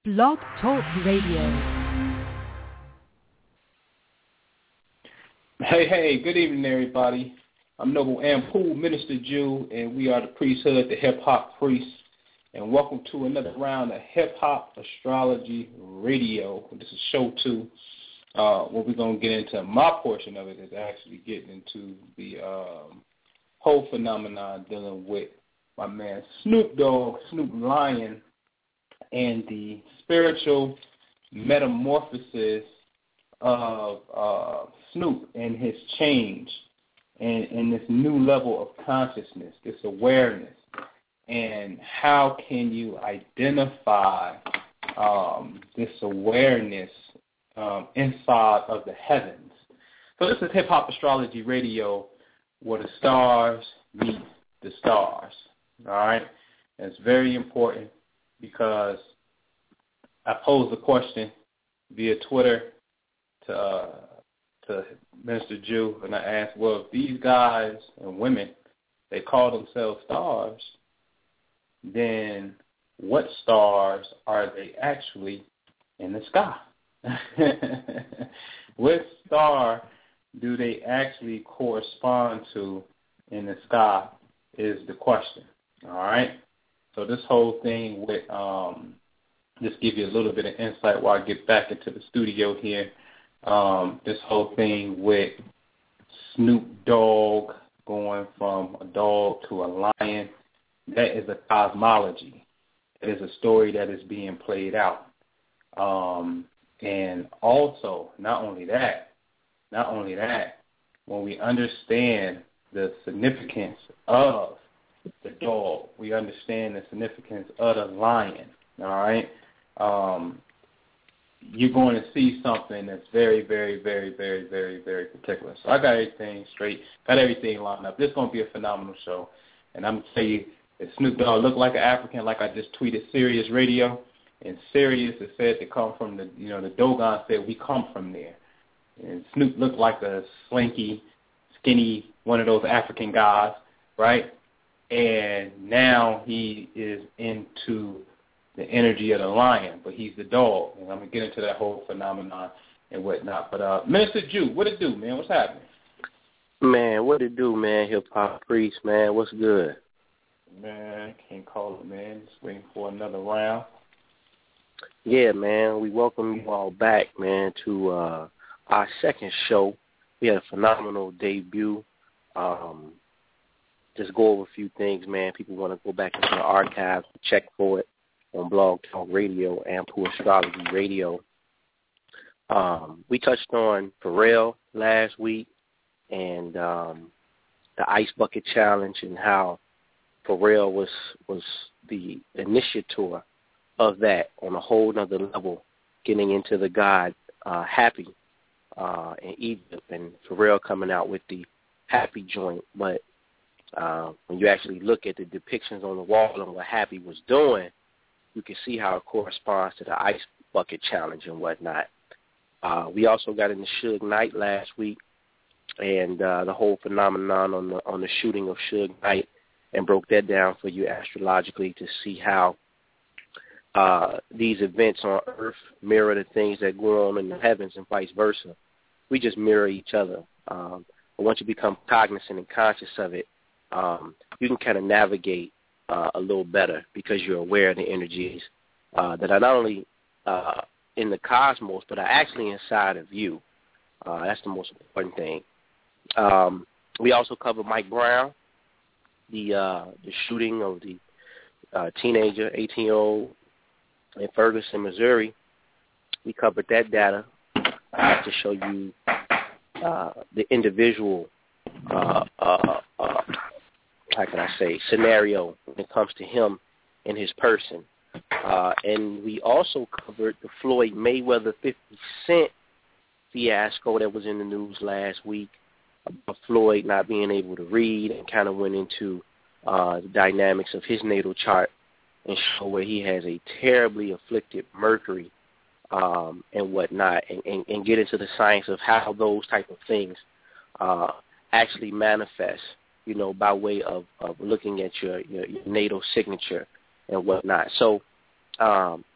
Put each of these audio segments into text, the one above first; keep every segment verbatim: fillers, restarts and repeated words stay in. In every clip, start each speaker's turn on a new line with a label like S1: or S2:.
S1: Blog Talk Radio.
S2: Hey, hey, good evening, everybody. I'm Noble Ampool, Minister Jew, and we are the priesthood, the hip-hop priests. And welcome to another round of Hip-Hop Astrology Radio. This is show two. Uh, what we're going to get into, my portion of it is actually getting into the um, whole phenomenon dealing with my man Snoop Dogg, Snoop Lion, and the spiritual metamorphosis of uh, Snoop and his change and, and this new level of consciousness, this awareness, and how can you identify um, this awareness um, inside of the heavens. So this is Hip Hop Astrology Radio, where the stars meet the stars, all right? And it's very important because I posed a question via Twitter to uh, to Minister Jew, and I asked, well, if these guys and women, they call themselves stars, then what stars are they actually in the sky? What star do they actually correspond to in the sky is the question, all right? So this whole thing with, um, just give you a little bit of insight while I get back into the studio here. Um, this whole thing with Snoop Dogg going from a dog to a lion, that is a cosmology. It is a story that is being played out. Um, and also, not only that, not only that, when we understand the significance of the dog, we understand the significance of the lion, all right? Um, you're going to see something that's very, very, very, very, very, very particular. So I got everything straight, got everything lined up. This is going to be a phenomenal show. And I'm going to tell you, if Snoop Dogg looked like an African, like I just tweeted Sirius Radio, and Sirius is said to come from the, you know, the Dogon said we come from there. And Snoop looked like a slinky, skinny, one of those African guys, right? And now he is into the energy of the lion, but he's the dog. And I'm going to get into that whole phenomenon and whatnot. But uh, Minister Jew, what it do, man? What's happening?
S3: Man, what it do, man? Hip-hop priest, man. What's good?
S2: Man, can't call it, man. Just waiting for another round.
S3: Yeah, man. We welcome you all back, man, to uh, our second show. We had a phenomenal debut. Um, just go over a few things, man. People want to go back into the archives and check for it on Blog Talk Radio and Ampool Astrology Radio. Um, we touched on Pharrell last week and um, the Ice Bucket Challenge and how Pharrell was was the initiator of that on a whole nother level, getting into the god uh, Happy uh, in Egypt, and Pharrell coming out with the Happy joint. But uh, when you actually look at the depictions on the wall and what Happy was doing, you can see how it corresponds to the Ice Bucket Challenge and whatnot. Uh, we also got into Suge Knight last week and uh, the whole phenomenon on the on the shooting of Suge Knight, and broke that down for you astrologically to see how uh, these events on Earth mirror the things that go on in the heavens and vice versa. We just mirror each other. Um, but once you become cognizant and conscious of it, um, you can kind of navigate uh, a little better because you're aware of the energies uh, that are not only uh, in the cosmos, but are actually inside of you. Uh, that's the most important thing. Um, we also cover Mike Brown, the uh, the shooting of the uh, teenager, eighteen-year-old in Ferguson, Missouri. We covered that data uh, to show you uh, the individual, uh, uh, uh, how can I say, scenario when it comes to him and his person. Uh, and we also covered the Floyd Mayweather fifty Cent fiasco that was in the news last week, about Floyd not being able to read, and kind of went into uh, the dynamics of his natal chart and show where he has a terribly afflicted Mercury um, and whatnot, and, and, and get into the science of how those type of things uh, actually manifest, you know, by way of, of looking at your, your, your natal signature and whatnot. So um,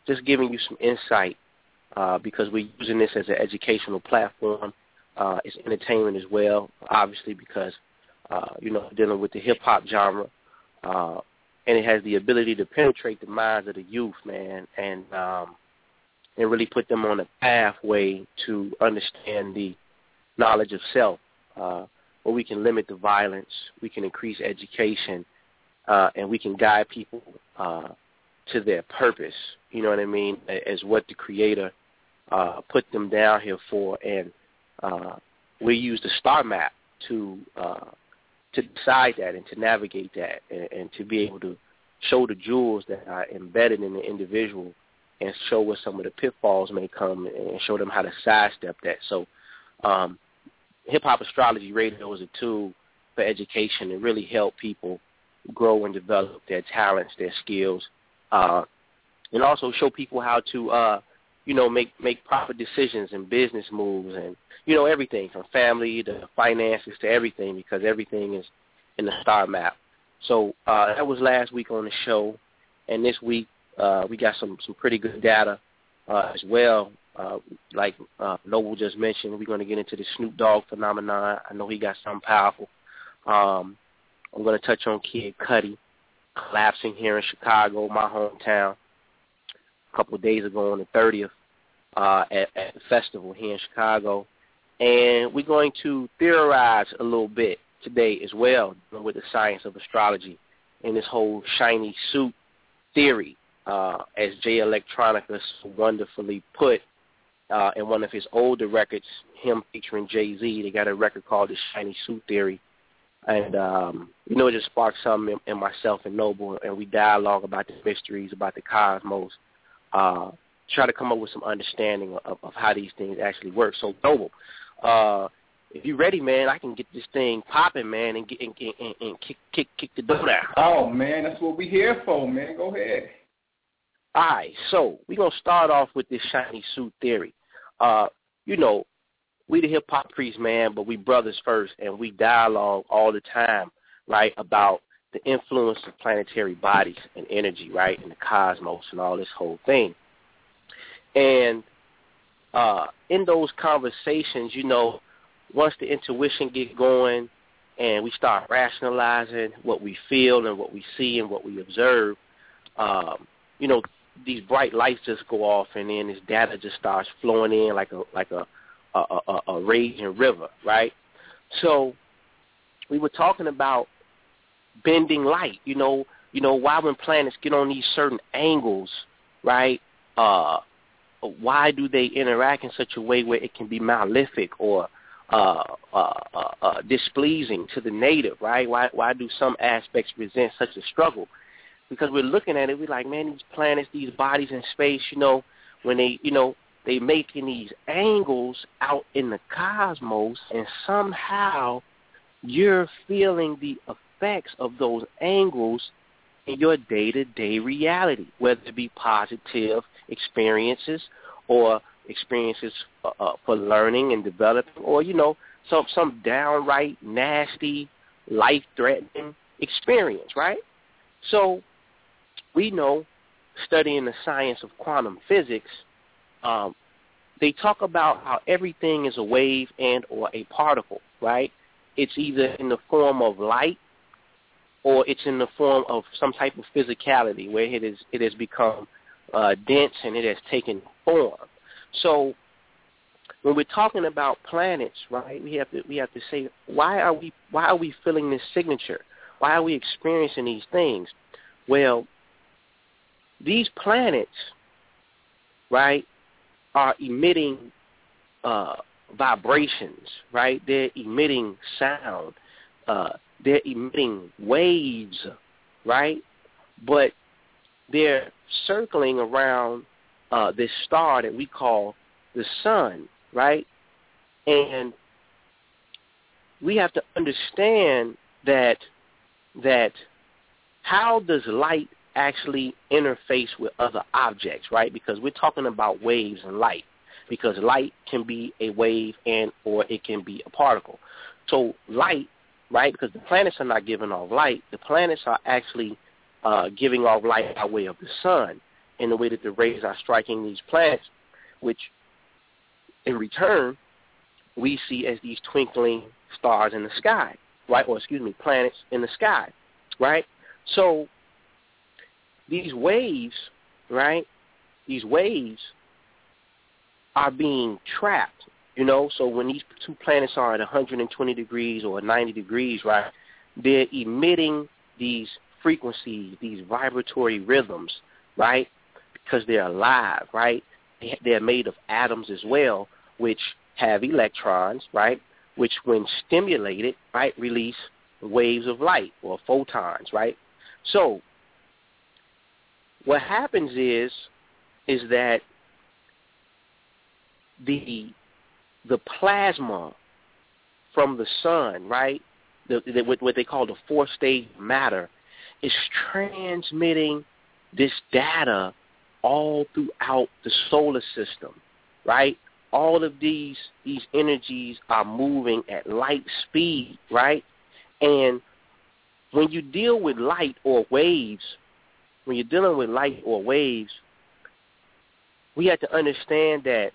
S3: just giving you some insight uh, because we're using this as an educational platform. Uh, it's entertainment as well, obviously, because, uh, you know, dealing with the hip-hop genre. Uh, and it has the ability to penetrate the minds of the youth, man, and um, and really put them on a pathway to understand the knowledge of self, uh, where we can limit the violence, we can increase education, uh, and we can guide people uh, to their purpose, you know what I mean, as what the Creator uh, put them down here for. And uh, we use the star map to uh, to decide that and to navigate that and, and to be able to show the jewels that are embedded in the individual and show where some of the pitfalls may come and show them how to sidestep that. So um, Hip-Hop Astrology Radio is a tool for education and really help people grow and develop their talents, their skills, uh, and also show people how to, uh, you know, make, make proper decisions and business moves and, you know, everything from family to finances to everything, because everything is in the star map. So uh, that was last week on the show, and this week uh, we got some, some pretty good data uh, as well. Uh, like uh, Noble just mentioned, we're going to get into the Snoop Dogg phenomenon. I know he got something powerful. Um, I'm going to touch on Kid Cudi collapsing here in Chicago, my hometown, a couple of days ago on the thirtieth uh, at, at the festival here in Chicago. And we're going to theorize a little bit today as well with the science of astrology and this whole shiny suit theory, uh, as Jay Electronica wonderfully put uh, in one of his older records, him featuring Jay-Z. They got a record called The Shiny Suit Theory. And, um, you know, it just sparked something in, in myself and Noble, and we dialogue about the mysteries, about the cosmos, uh, try to come up with some understanding of, of how these things actually work. So, Noble, uh, if you're ready, man, I can get this thing popping, man, and get and, and, and kick, kick, kick the door down.
S2: Oh, man, that's what we here for, man. Go ahead.
S3: All right, so we're going to start off with this shiny suit theory. Uh, you know, we the hip-hop priests, man, but we brothers first, and we dialogue all the time, right, about the influence of planetary bodies and energy, right, and the cosmos and all this whole thing. And uh, in those conversations, you know, once the intuition get going and we start rationalizing what we feel and what we see and what we observe, um, you know, these bright lights just go off, and then this data just starts flowing in like a like a a, a, a raging river, right? So we were talking about bending light. You know, you know why when planets get on these certain angles, right? Uh, why do they interact in such a way where it can be malefic or uh, uh, uh, uh, displeasing to the native, right? Why why do some aspects present such a struggle? Because we're looking at it, we're like, man, these planets, these bodies in space, you know, when they, you know, they making these angles out in the cosmos, and somehow you're feeling the effects of those angles in your day-to-day reality, whether it be positive experiences or experiences uh, uh, for learning and developing, or, you know, some, some downright nasty, life-threatening experience, right? So we know, studying the science of quantum physics, um, they talk about how everything is a wave and or a particle, right? It's either in the form of light or it's in the form of some type of physicality where it is it has become uh, dense and it has taken form. So when we're talking about planets, right, we have to we have to say, why are we why are we feeling this signature? Why are we experiencing these things? Well, these planets, right, are emitting uh, vibrations, right? They're emitting sound. Uh, they're emitting waves, right? But they're circling around uh, this star that we call the sun, right? And we have to understand that that how does light actually interface with other objects, right? Because we're talking about waves and light, because light can be a wave and or it can be a particle. So light, right, because the planets are not giving off light, the planets are actually uh, giving off light by way of the sun. in the way that the rays are striking these planets, which in return we see as these twinkling stars in the sky, right? Or excuse me, planets in the sky, right? So these waves, right? These waves are being trapped, you know. So when these two planets are at one hundred twenty degrees or ninety degrees, right, they're emitting these frequencies, these vibratory rhythms, right, because they're alive, right? They're made of atoms as well, which have electrons, right, which when stimulated, right, release waves of light or photons, right? So what happens is, is that the the plasma from the sun, right, the, the, what they call the fourth stage matter, is transmitting this data all throughout the solar system, right? All of these these energies are moving at light speed, right? And when you deal with light or waves, when you're dealing with light or waves, we have to understand that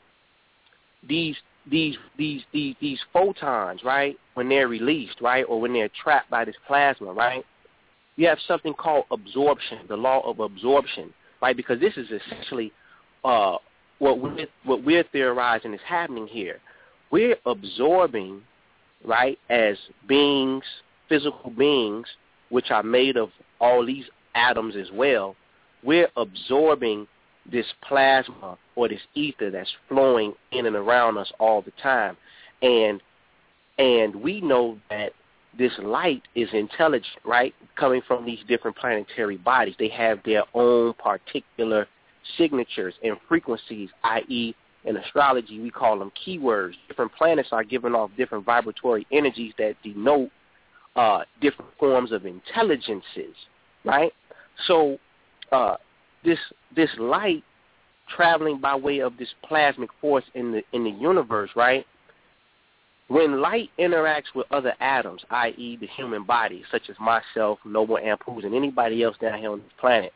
S3: these these these these these photons, right, when they're released, right, or when they're trapped by this plasma, right, you have something called absorption, the law of absorption, right? Because this is essentially uh, what we're, what we're theorizing is happening here. We're absorbing, right, as beings, physical beings, which are made of all these atoms as well. We're absorbing this plasma or this ether that's flowing in and around us all the time. And and we know that this light is intelligent, right, coming from these different planetary bodies. They have their own particular signatures and frequencies, that is, in astrology, we call them keywords. Different planets are giving off different vibratory energies that denote uh, different forms of intelligences, right? So uh, this this light traveling by way of this plasmic force in the in the universe, right? When light interacts with other atoms, that is the human body, such as myself, Noble Ampuz, and anybody else down here on this planet,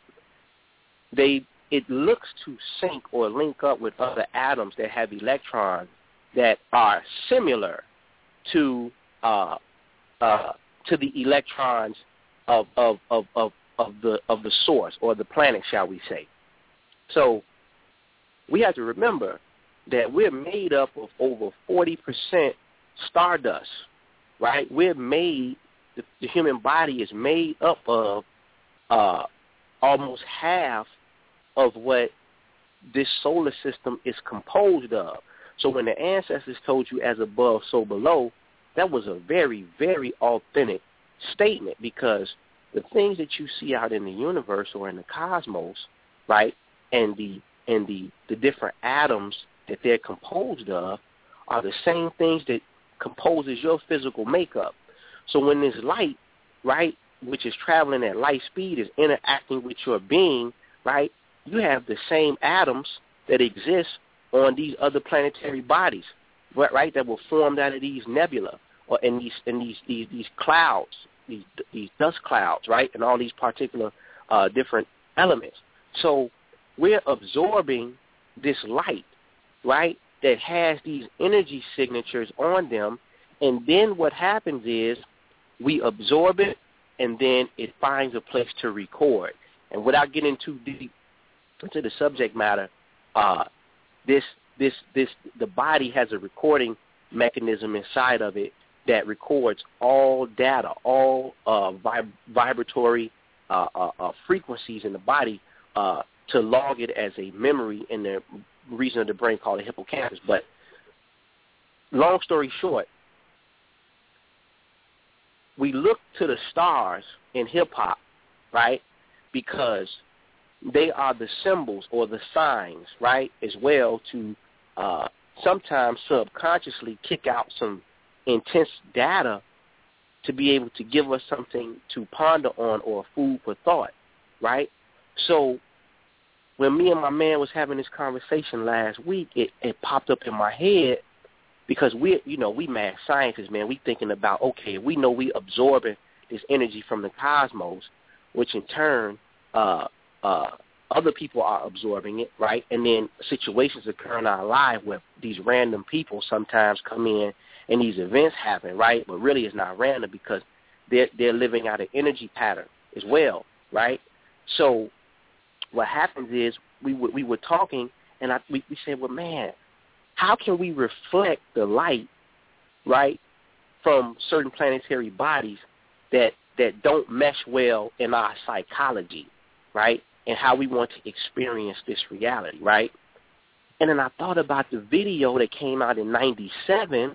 S3: they it looks to sync or link up with other atoms that have electrons that are similar to uh, uh, to the electrons of of, of, of of the of the source or the planet, shall we say. So we have to remember that we're made up of over forty percent stardust, right? We're made, the, the human body is made up of uh, almost half of what this solar system is composed of. So when the ancestors told you as above, so below, that was a very, very authentic statement, because the things that you see out in the universe or in the cosmos, right, and the and the, the different atoms that they're composed of are the same things that composes your physical makeup. So when this light, right, which is traveling at light speed, is interacting with your being, right, you have the same atoms that exist on these other planetary bodies, right, that were formed out of these nebula or in these in these these, these clouds, these these dust clouds, right, and all these particular uh, different elements. So we're absorbing this light, right, that has these energy signatures on them, and then what happens is we absorb it, and then it finds a place to record. And without getting too deep into the subject matter, uh, this this this the body has a recording mechanism inside of it that records all data, all uh, vib- vibratory uh, uh, uh, frequencies in the body uh, to log it as a memory in the region of the brain called the hippocampus. But long story short, we look to the stars in hip-hop, right, because they are the symbols or the signs, right, as well to uh, sometimes subconsciously kick out some intense data to be able to give us something to ponder on or food for thought, right? So when me and my man was having this conversation last week, it, it popped up in my head because we, you know, we mad scientists, man. We thinking about, okay, we know we absorbing this energy from the cosmos, which in turn uh, uh, other people are absorbing it, right? And then situations occur in our life where these random people sometimes come in and these events happen, right? But really it's not random because they're, they're living out an energy pattern as well, right? So what happens is we were, we were talking and I, we, we said, well, man, how can we reflect the light, right, from certain planetary bodies that, that don't mesh well in our psychology, right? And how we want to experience this reality, right? And then I thought about the video that came out in ninety-seven,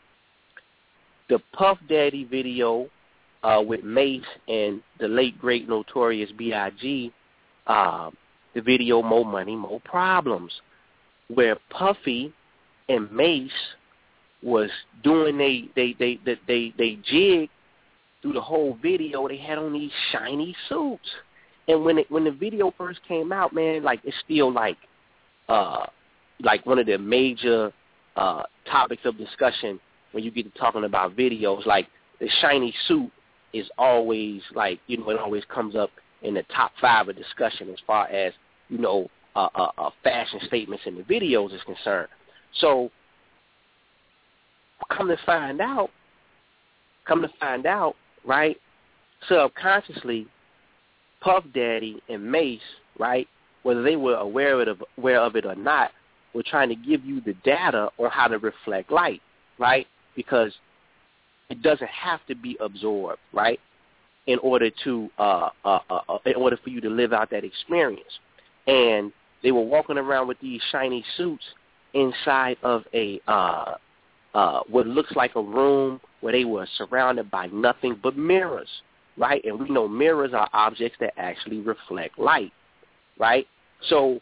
S3: the Puff Daddy video uh, with Mace and the late, great, notorious B I G, uh, the video More Money, More Problems, where Puffy and Mace was doing they they they they they, they jig through the whole video. They had on these shiny suits. And when it, when the video first came out, man, like it's still like uh, like one of the major uh, topics of discussion when you get to talking about videos. Like the shiny suit is always like, you know, it always comes up in the top five of discussion as far as, you know, uh, uh, uh, fashion statements in the videos is concerned. So come to find out, come to find out, right, subconsciously, Puff Daddy and Mace, right, whether they were aware of it, aware of it or not, were trying to give you the data on how to reflect light, right, because it doesn't have to be absorbed, right, in order to uh, uh, uh, in order for you to live out that experience. And they were walking around with these shiny suits inside of a uh, uh, what looks like a room where they were surrounded by nothing but mirrors. Right, and we know mirrors are objects that actually reflect light, right? So,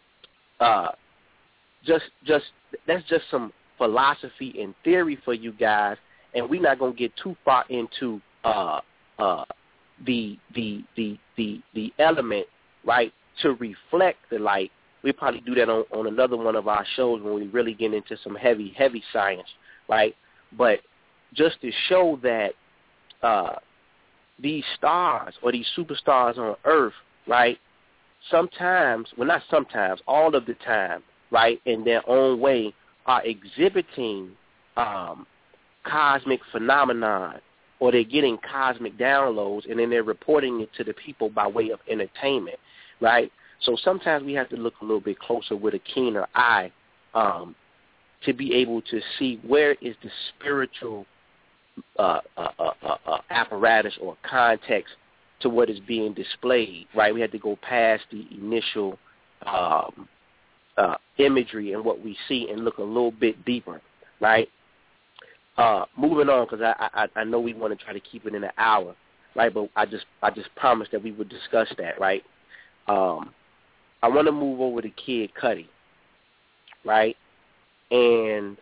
S3: uh, just, just that's just some philosophy and theory for you guys, and we're not gonna get too far into uh, uh, the the the the the element, right, to reflect the light. We'll probably do that on, on another one of our shows when we really get into some heavy heavy science, right? But just to show that. Uh, These stars or these superstars on Earth, right, sometimes, well, not sometimes, all of the time, right, in their own way, are exhibiting um, cosmic phenomenon, or they're getting cosmic downloads, and then they're reporting it to the people by way of entertainment, right? So sometimes we have to look a little bit closer with a keener eye um, to be able to see where is the spiritual Uh, uh, uh, uh, uh, apparatus or context to what is being displayed, right? We had to go past the initial um, uh, imagery and what we see and look a little bit deeper, right? Uh, moving on, because I, I I know we want to try to keep it in an hour, right? But I just I just promised that we would discuss that, right? Um, I want to move over to Kid Cudi, right? And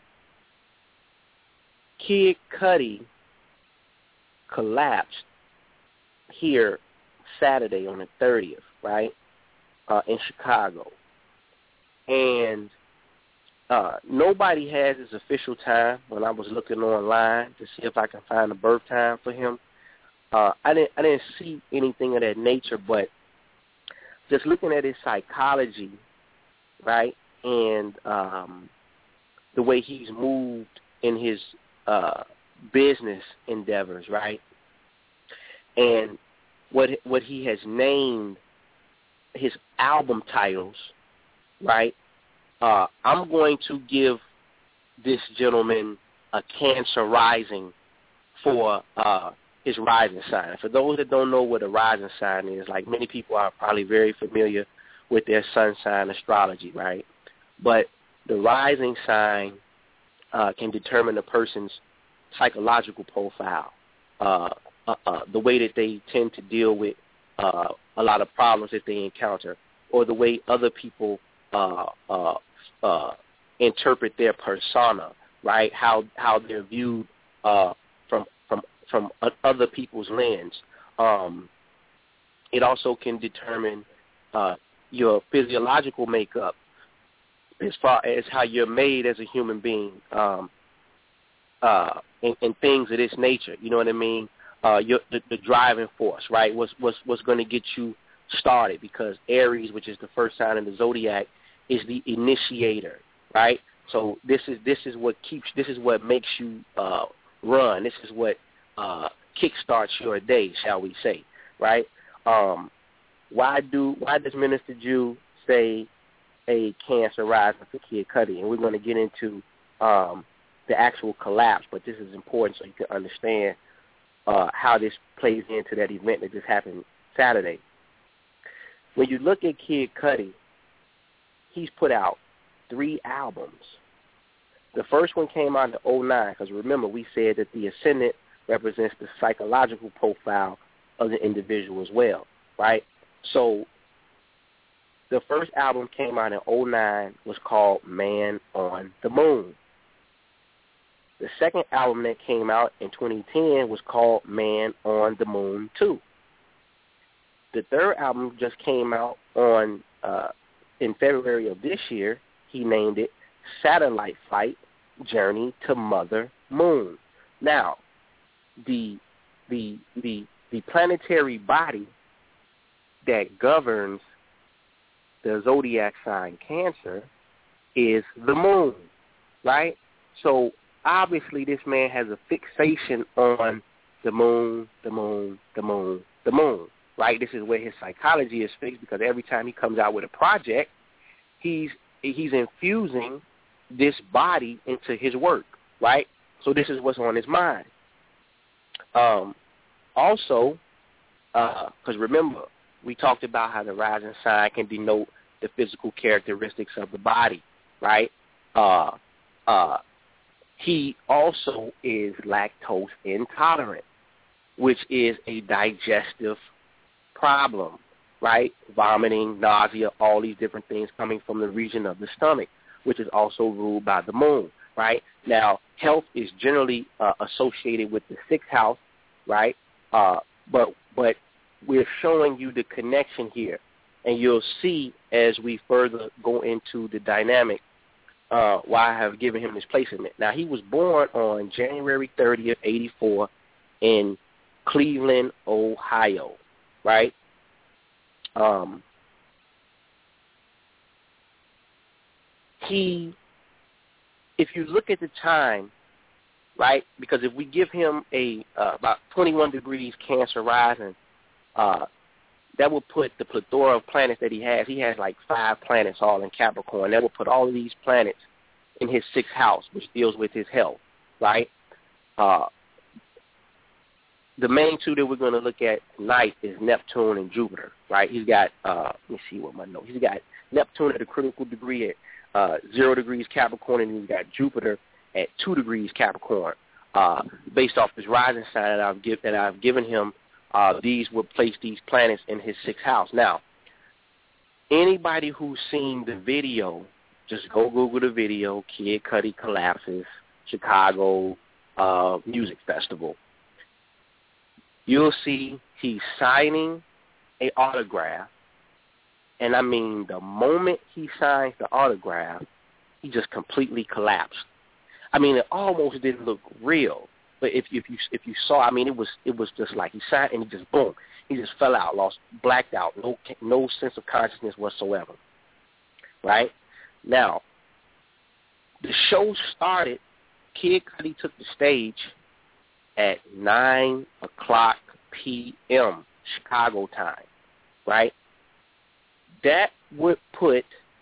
S3: Kid Cudi collapsed here Saturday on the thirtieth, right, uh, in Chicago. And uh, nobody has his official time. When I was looking online to see if I can find a birth time for him, uh, I didn't I didn't see anything of that nature, but just looking at his psychology, right, and um, the way he's moved in his Uh, business endeavors, right? And what what he has named his album titles, right? Uh, I'm going to give this gentleman a Cancer rising for uh, his rising sign. For those that don't know what a rising sign is, like many people are probably very familiar with their sun sign astrology, right? But the rising sign Uh, can determine a person's psychological profile, uh, uh, uh, the way that they tend to deal with uh, a lot of problems that they encounter, or the way other people uh, uh, uh, interpret their persona, right? How how they're viewed uh, from from from other people's lens. Um, it also can determine uh, your physiological makeup, as far as how you're made as a human being, um, uh, and, and things of this nature. You know what I mean? Uh, your, the, the driving force, right? What's what's what's going to get you started, because Aries, which is the first sign in the zodiac, is the initiator, right? So this is this is what keeps this is what makes you uh, run. This is what uh, kickstarts your day, shall we say, right? Um, why do why does Minister Jew say a Cancer rising for Kid Cudi? And we're going to get into um, the actual collapse, but this is important so you can understand uh, how this plays into that event that just happened Saturday. When you look at Kid Cudi, he's put out three albums. The first one came out in oh nine, because remember, we said that the ascendant represents the psychological profile of the individual as well, right? So the first album came out in oh nine, was called Man on the Moon. The second album that came out in twenty ten was called Man on the Moon two. The third album just came out on uh, in February of this year. He named it Satellite Flight Journey to Mother Moon. Now, the the the the planetary body that governs the zodiac sign Cancer is the moon, right? So obviously this man has a fixation on the moon, the moon, the moon, the moon, right? This is where his psychology is fixed, because every time he comes out with a project, he's he's infusing this body into his work, right? So this is what's on his mind. Um, also, because uh, remember, we talked about how the rising sign can denote the physical characteristics of the body, right? Uh, uh, he also is lactose intolerant, which is a digestive problem, right? Vomiting, nausea, all these different things coming from the region of the stomach, which is also ruled by the moon, right? Now, health is generally uh, associated with the sixth house, right? Uh, but but we're showing you the connection here, and you'll see as we further go into the dynamic uh, why I have given him this placement. Now, he was born on January thirtieth, eighty-four in Cleveland, Ohio, right? Um, he, if you look at the time, right, because if we give him a uh, about twenty-one degrees Cancer rising, uh, that will put the plethora of planets that he has. He has like five planets all in Capricorn. That will put all of these planets in his sixth house, which deals with his health, right? Uh, the main two that we're going to look at tonight is Neptune and Jupiter, right? He's got, uh, let me see what my note. He's got Neptune at a critical degree at uh, zero degrees Capricorn, and he's got Jupiter at two degrees Capricorn. Uh, based off his rising sign that I've, give, that I've given him, uh, these would place these planets in his sixth house. Now, anybody who's seen the video, just go Google the video, Kid Cudi Collapses, Chicago uh, Music Festival. You'll see he's signing an autograph, and I mean the moment he signs the autograph, he just completely collapsed. I mean, it almost didn't look real, but if, if you if you saw, I mean, it was it was just like he signed and he just boom, he just fell out, lost, blacked out, no no sense of consciousness whatsoever. Right now, the show started. Kid Cudi took the stage at nine o'clock p.m. Chicago time, right? That would put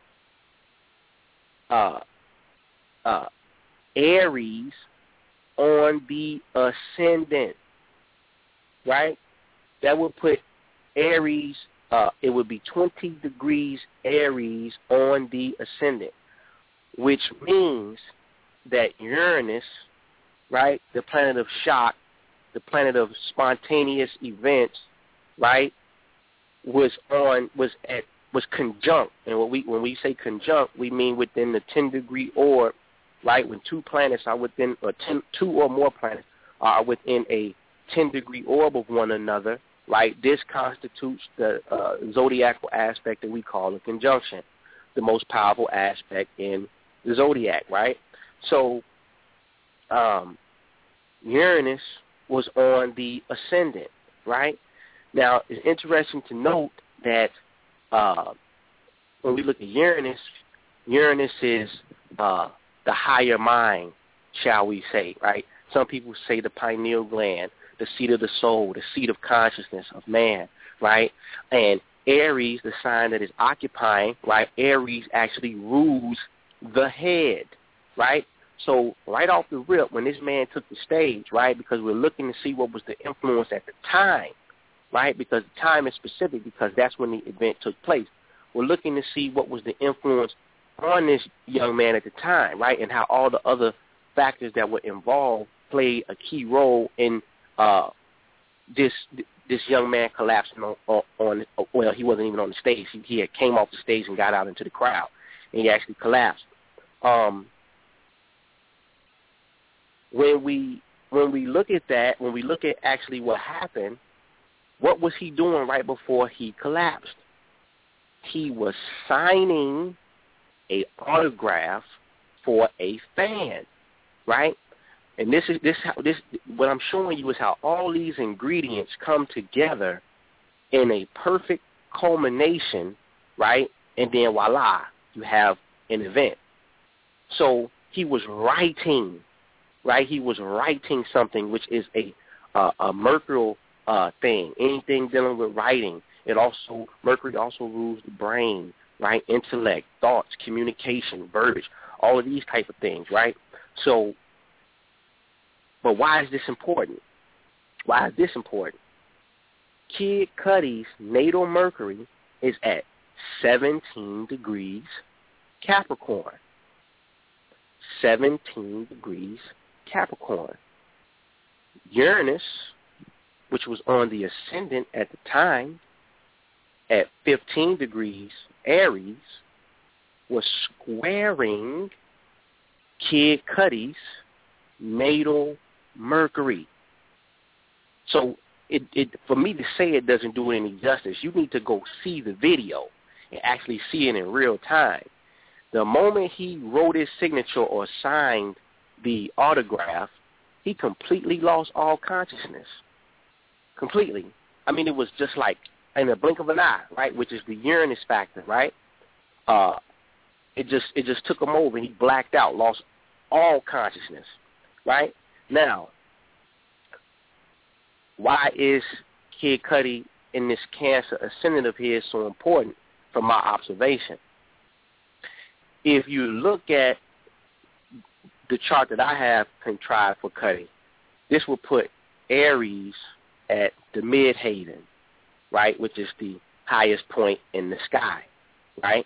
S3: uh, uh, Aries on the ascendant, right? That would put Aries, uh, it would be twenty degrees Aries on the ascendant, which means that Uranus, right, the planet of shock, the planet of spontaneous events, right, was on was at was conjunct. And when we when we say conjunct, we mean within the ten degree orb, right? When two planets are within, or ten, two or more planets are within a ten degree orb of one another, right? This constitutes the uh, zodiacal aspect that we call a conjunction, the most powerful aspect in the zodiac, right? So, um, Uranus was on the ascendant, right? Now, it's interesting to note that uh, when we look at Uranus, Uranus is uh, the higher mind, shall we say, right? Some people say the pineal gland, the seat of the soul, the seat of consciousness of man, right? And Aries, the sign that is occupying, right? Aries actually rules the head, right? So right off the rip, when this man took the stage, right, because we're looking to see what was the influence at the time, right, because the time is specific because that's when the event took place. We're looking to see what was the influence on this young man at the time, right, and how all the other factors that were involved played a key role in uh, this this young man collapsing on, on, on, well, he wasn't even on the stage. He, he had came off the stage and got out into the crowd, and he actually collapsed. Um, when we when we look at that, when we look at actually what happened, what was he doing right before he collapsed? He was signing an autograph for a fan, right? And this is this how this what I'm showing you is how all these ingredients come together in a perfect culmination, right? And then voila, you have an event. So he was writing, right? He was writing something, which is a uh, a mercurial uh, thing. Anything dealing with writing. It also Mercury also rules the brain, right? Intellect, thoughts, communication, verbiage, all of these type of things, right? So. But why is this important? Why is this important? Kid Cudi's natal Mercury is at seventeen degrees Capricorn. seventeen degrees Capricorn. Uranus, which was on the ascendant at the time, at fifteen degrees Aries, was squaring Kid Cudi's natal Mercury. So it, it for me to say it doesn't do it any justice. You need to go see the video and actually see it in real time. The moment he wrote his signature or signed the autograph, he completely lost all consciousness. Completely. I mean, it was just like in the blink of an eye, right? Which is the Uranus factor, right? Uh, it just it just took him over. He blacked out, lost all consciousness. Right? Now, why is Kid Cudi in this Cancer ascendant of his so important from my observation? If you look at the chart that I have contrived for Cudi, this will put Aries at the Midheaven, right, which is the highest point in the sky, right?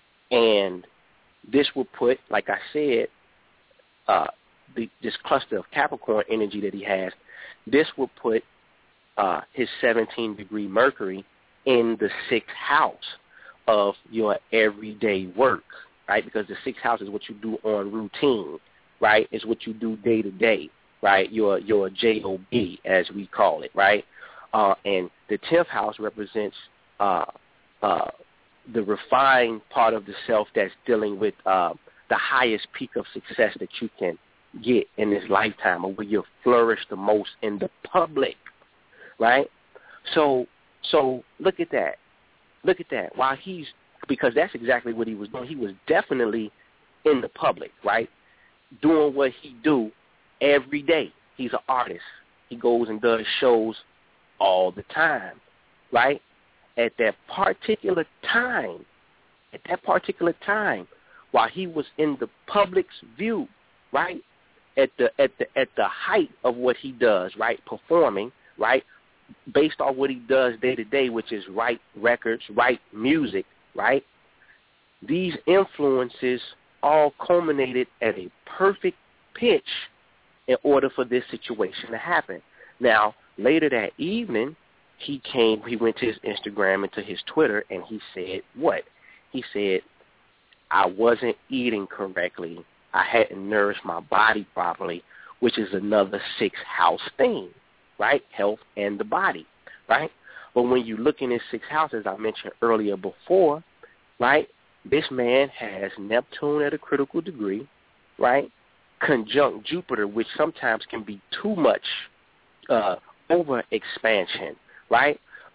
S3: And this will put, like I said, uh, The, this cluster of Capricorn energy that he has, this will put uh, his seventeen-degree Mercury in the sixth house of your everyday work, right? Because the sixth house is what you do on routine, right? It's what you do day to day, right? Your your J O B, as we call it, right? Uh, and the tenth house represents uh, uh, the refined part of the self that's dealing with uh, the highest peak of success that you can get in this lifetime, or where you flourish the most in the public, right? So, so look at that. Look at that. While he's, because that's exactly what he was doing. He was definitely in the public, right? Doing what he do every day. He's an artist. He goes and does shows all the time, right? At that particular time, at that particular time, while he was in the public's view, right? At the at the at the height of what he does, right? Performing, right? Based on what he does day to day, which is write records, write music, right? These influences all culminated at a perfect pitch in order for this situation to happen. Now, later that evening, he came, he went to his Instagram and to his Twitter, and he said what? He said, I wasn't eating correctly. I hadn't nourished my body properly, which is another sixth house thing, right? Health and the body, right? But when you look in his sixth house, as I mentioned earlier before, right, this man has Neptune at a critical degree, right? Conjunct Jupiter, which sometimes can be too much uh, over expansion, right?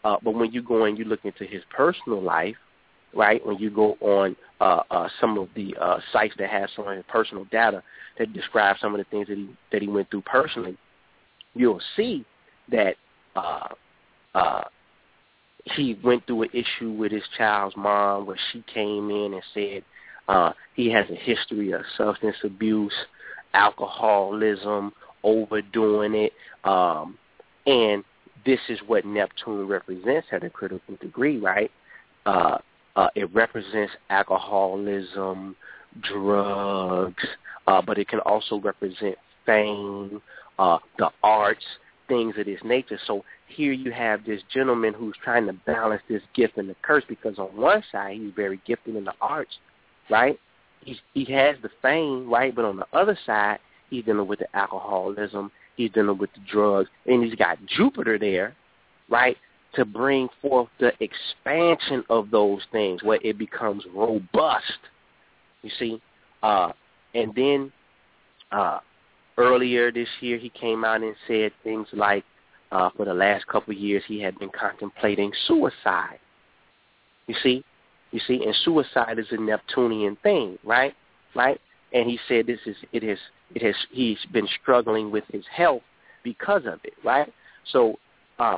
S3: Uh, but when you go and you look into his personal life, right, when you go on uh, uh, some of the uh, sites that have some of his personal data that describe some of the things that he that he went through personally, you'll see that uh, uh, he went through an issue with his child's mom where she came in and said uh, he has a history of substance abuse, alcoholism, overdoing it, um, and this is what Neptune represents at a critical degree, right? Uh, uh, it represents alcoholism, drugs, uh, but it can also represent fame, uh, the arts, things of this nature. So here you have this gentleman who's trying to balance this gift and the curse, because on one side he's very gifted in the arts, right? He's, he has the fame, right? But on the other side, he's dealing with the alcoholism, he's dealing with the drugs, and he's got Jupiter there, right, to bring forth the expansion of those things where it becomes robust, you see. Uh, and then uh, earlier this year he came out and said things like uh, for the last couple of years he had been contemplating suicide, you see. You see, and suicide is a Neptunian thing, right? Right? And he said this is it is it has he's been struggling with his health because of it, right? So uh,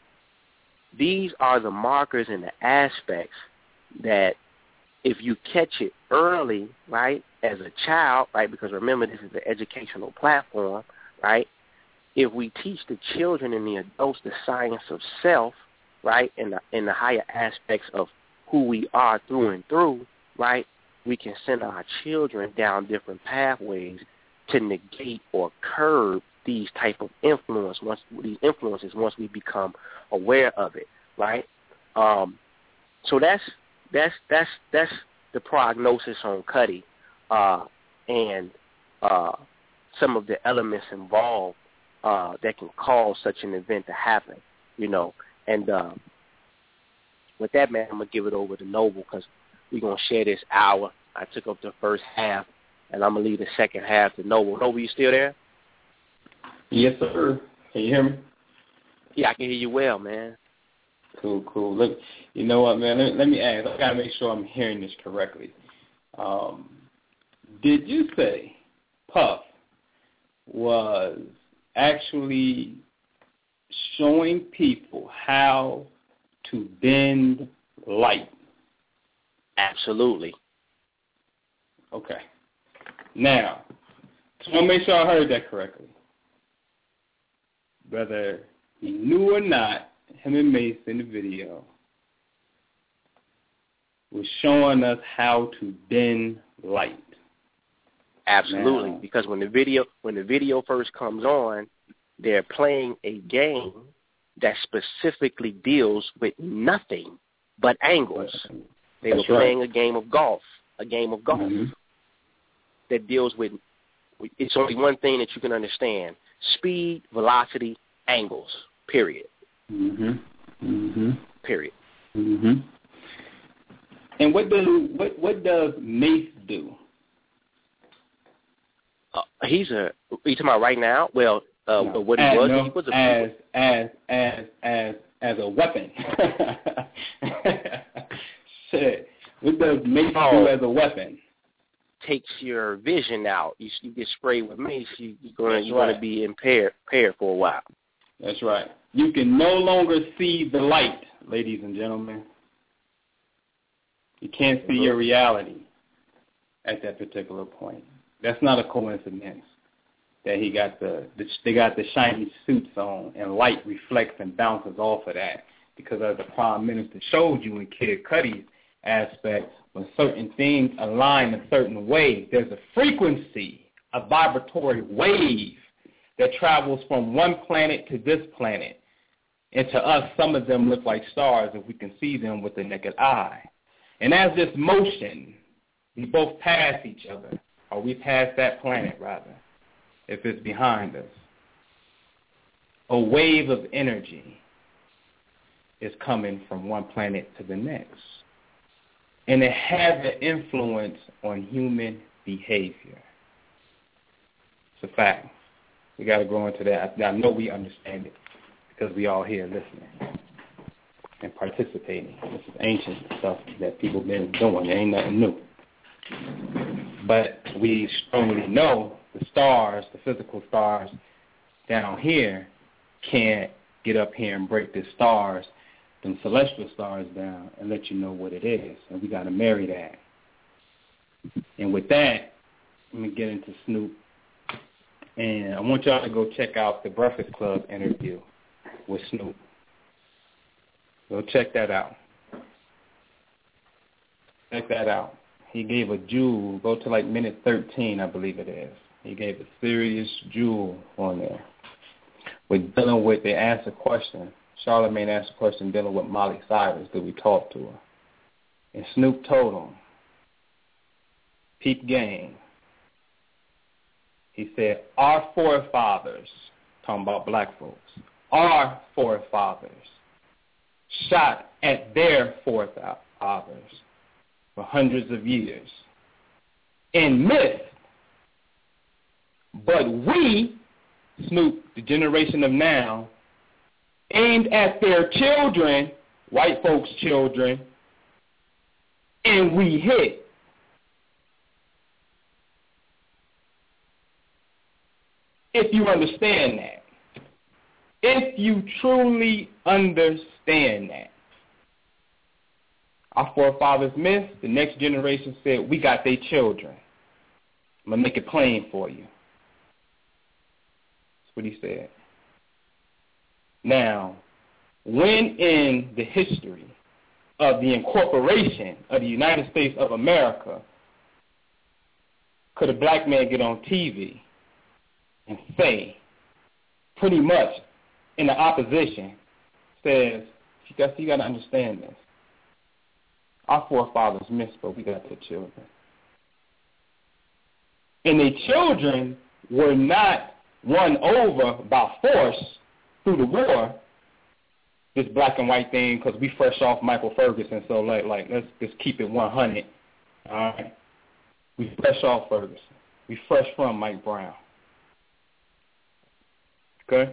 S3: these are the markers and the aspects that if you catch it early, right, as a child, right, because remember this is an educational platform, right? If we teach the children and the adults the science of self, right, and the, and the higher aspects of who we are through and through, right, we can send our children down different pathways to negate or curb these type of influence once these influences once we become aware of it, right? Um, so that's that's that's that's the prognosis on Cuddy uh, and uh, some of the elements involved uh, that can cause such an event to happen, you know. And uh, with that, man, I'm gonna give it over to Noble because we're gonna share this hour. I took up the first half, and I'm gonna leave the second half to Noble. Noble, you still there?
S2: Yes, sir. Can you hear me?
S3: Yeah, I can hear you well, man.
S2: Cool, cool. Look, you know what, man? Let, let me ask. I gotta make sure I'm hearing this correctly. Um, did you say Puff was actually showing people how to bend light?
S3: Absolutely.
S2: Okay. Now, just want to make sure I heard that correctly. Whether he knew or not, him and Mace in the video was showing us how to bend light.
S3: Absolutely,
S2: now,
S3: because when the video when the video first comes on, they're playing a game that specifically deals with nothing but angles. They were playing
S2: right.
S3: a game of golf, a game of golf
S2: mm-hmm.
S3: that deals with, it's only one thing that you can understand: speed, velocity, angles, period.
S2: Mm-hmm. Mm-hmm.
S3: Period.
S2: Mm-hmm. And what does what what does Mace do?
S3: Uh, he's a. Are you talking about right now? Well, uh,
S2: no.
S3: what he
S2: as,
S3: was,
S2: no,
S3: he was a
S2: as as as as as a weapon. Shit. What does Mace
S3: oh,
S2: do as a weapon?
S3: Takes your vision out. You, you get sprayed with Mace, you, you're gonna
S2: That's
S3: you're
S2: right.
S3: gonna be impaired, impaired for a while.
S2: That's right. You can no longer see the light, ladies and gentlemen. You can't see mm-hmm. your reality at that particular point. That's not a coincidence that he got the, the they got the shiny suits on and light reflects and bounces off of that. Because as the Prime Minister showed you in Kid Cudi's aspect, when certain things align a certain way, there's a frequency, a vibratory wave that travels from one planet to this planet. And to us, some of them look like stars if we can see them with the naked eye. And as this motion, we both pass each other, or we pass that planet, rather, if it's behind us. A wave of energy is coming from one planet to the next. And it has an influence on human behavior. It's a fact. We got to go into that. I know we understand it because we all here listening. and participating. This is ancient stuff that people have been doing. It ain't nothing new. But we strongly know the stars, the physical stars down here, can't get up here and break the stars, them celestial stars down, and let you know what it is. And we got to marry that. And with that, let me get into Snoop. And I want y'all to go check out the Breakfast Club interview with Snoop. Go check that out. Check that out. He gave a jewel. Go to like minute thirteen, I believe it is. He gave a serious jewel on there. With dealing with, they asked a question. Charlamagne asked a question dealing with Molly Cyrus. Did we talk to her? And Snoop told him, peep game. He said, our forefathers, talking about black folks, our forefathers shot at their forefathers for hundreds of years and missed. But we, Snoop, the generation of now, aimed at their children, white folks' children, and we hit. If you understand that. If you truly understand that. Our forefathers missed, the next generation said, we got their children. I'm going to make it plain for you. That's what he said. Now, when in the history of the incorporation of the United States of America could a black man get on T V and say, pretty much in the opposition, says, you got, you got to understand this. Our forefathers missed, but we got their children. And their children were not won over by force through the war, this black and white thing, because we fresh off Michael Ferguson, so like, like let's just keep it one hundred, all right? We fresh off Ferguson. We fresh from Mike Brown. Okay?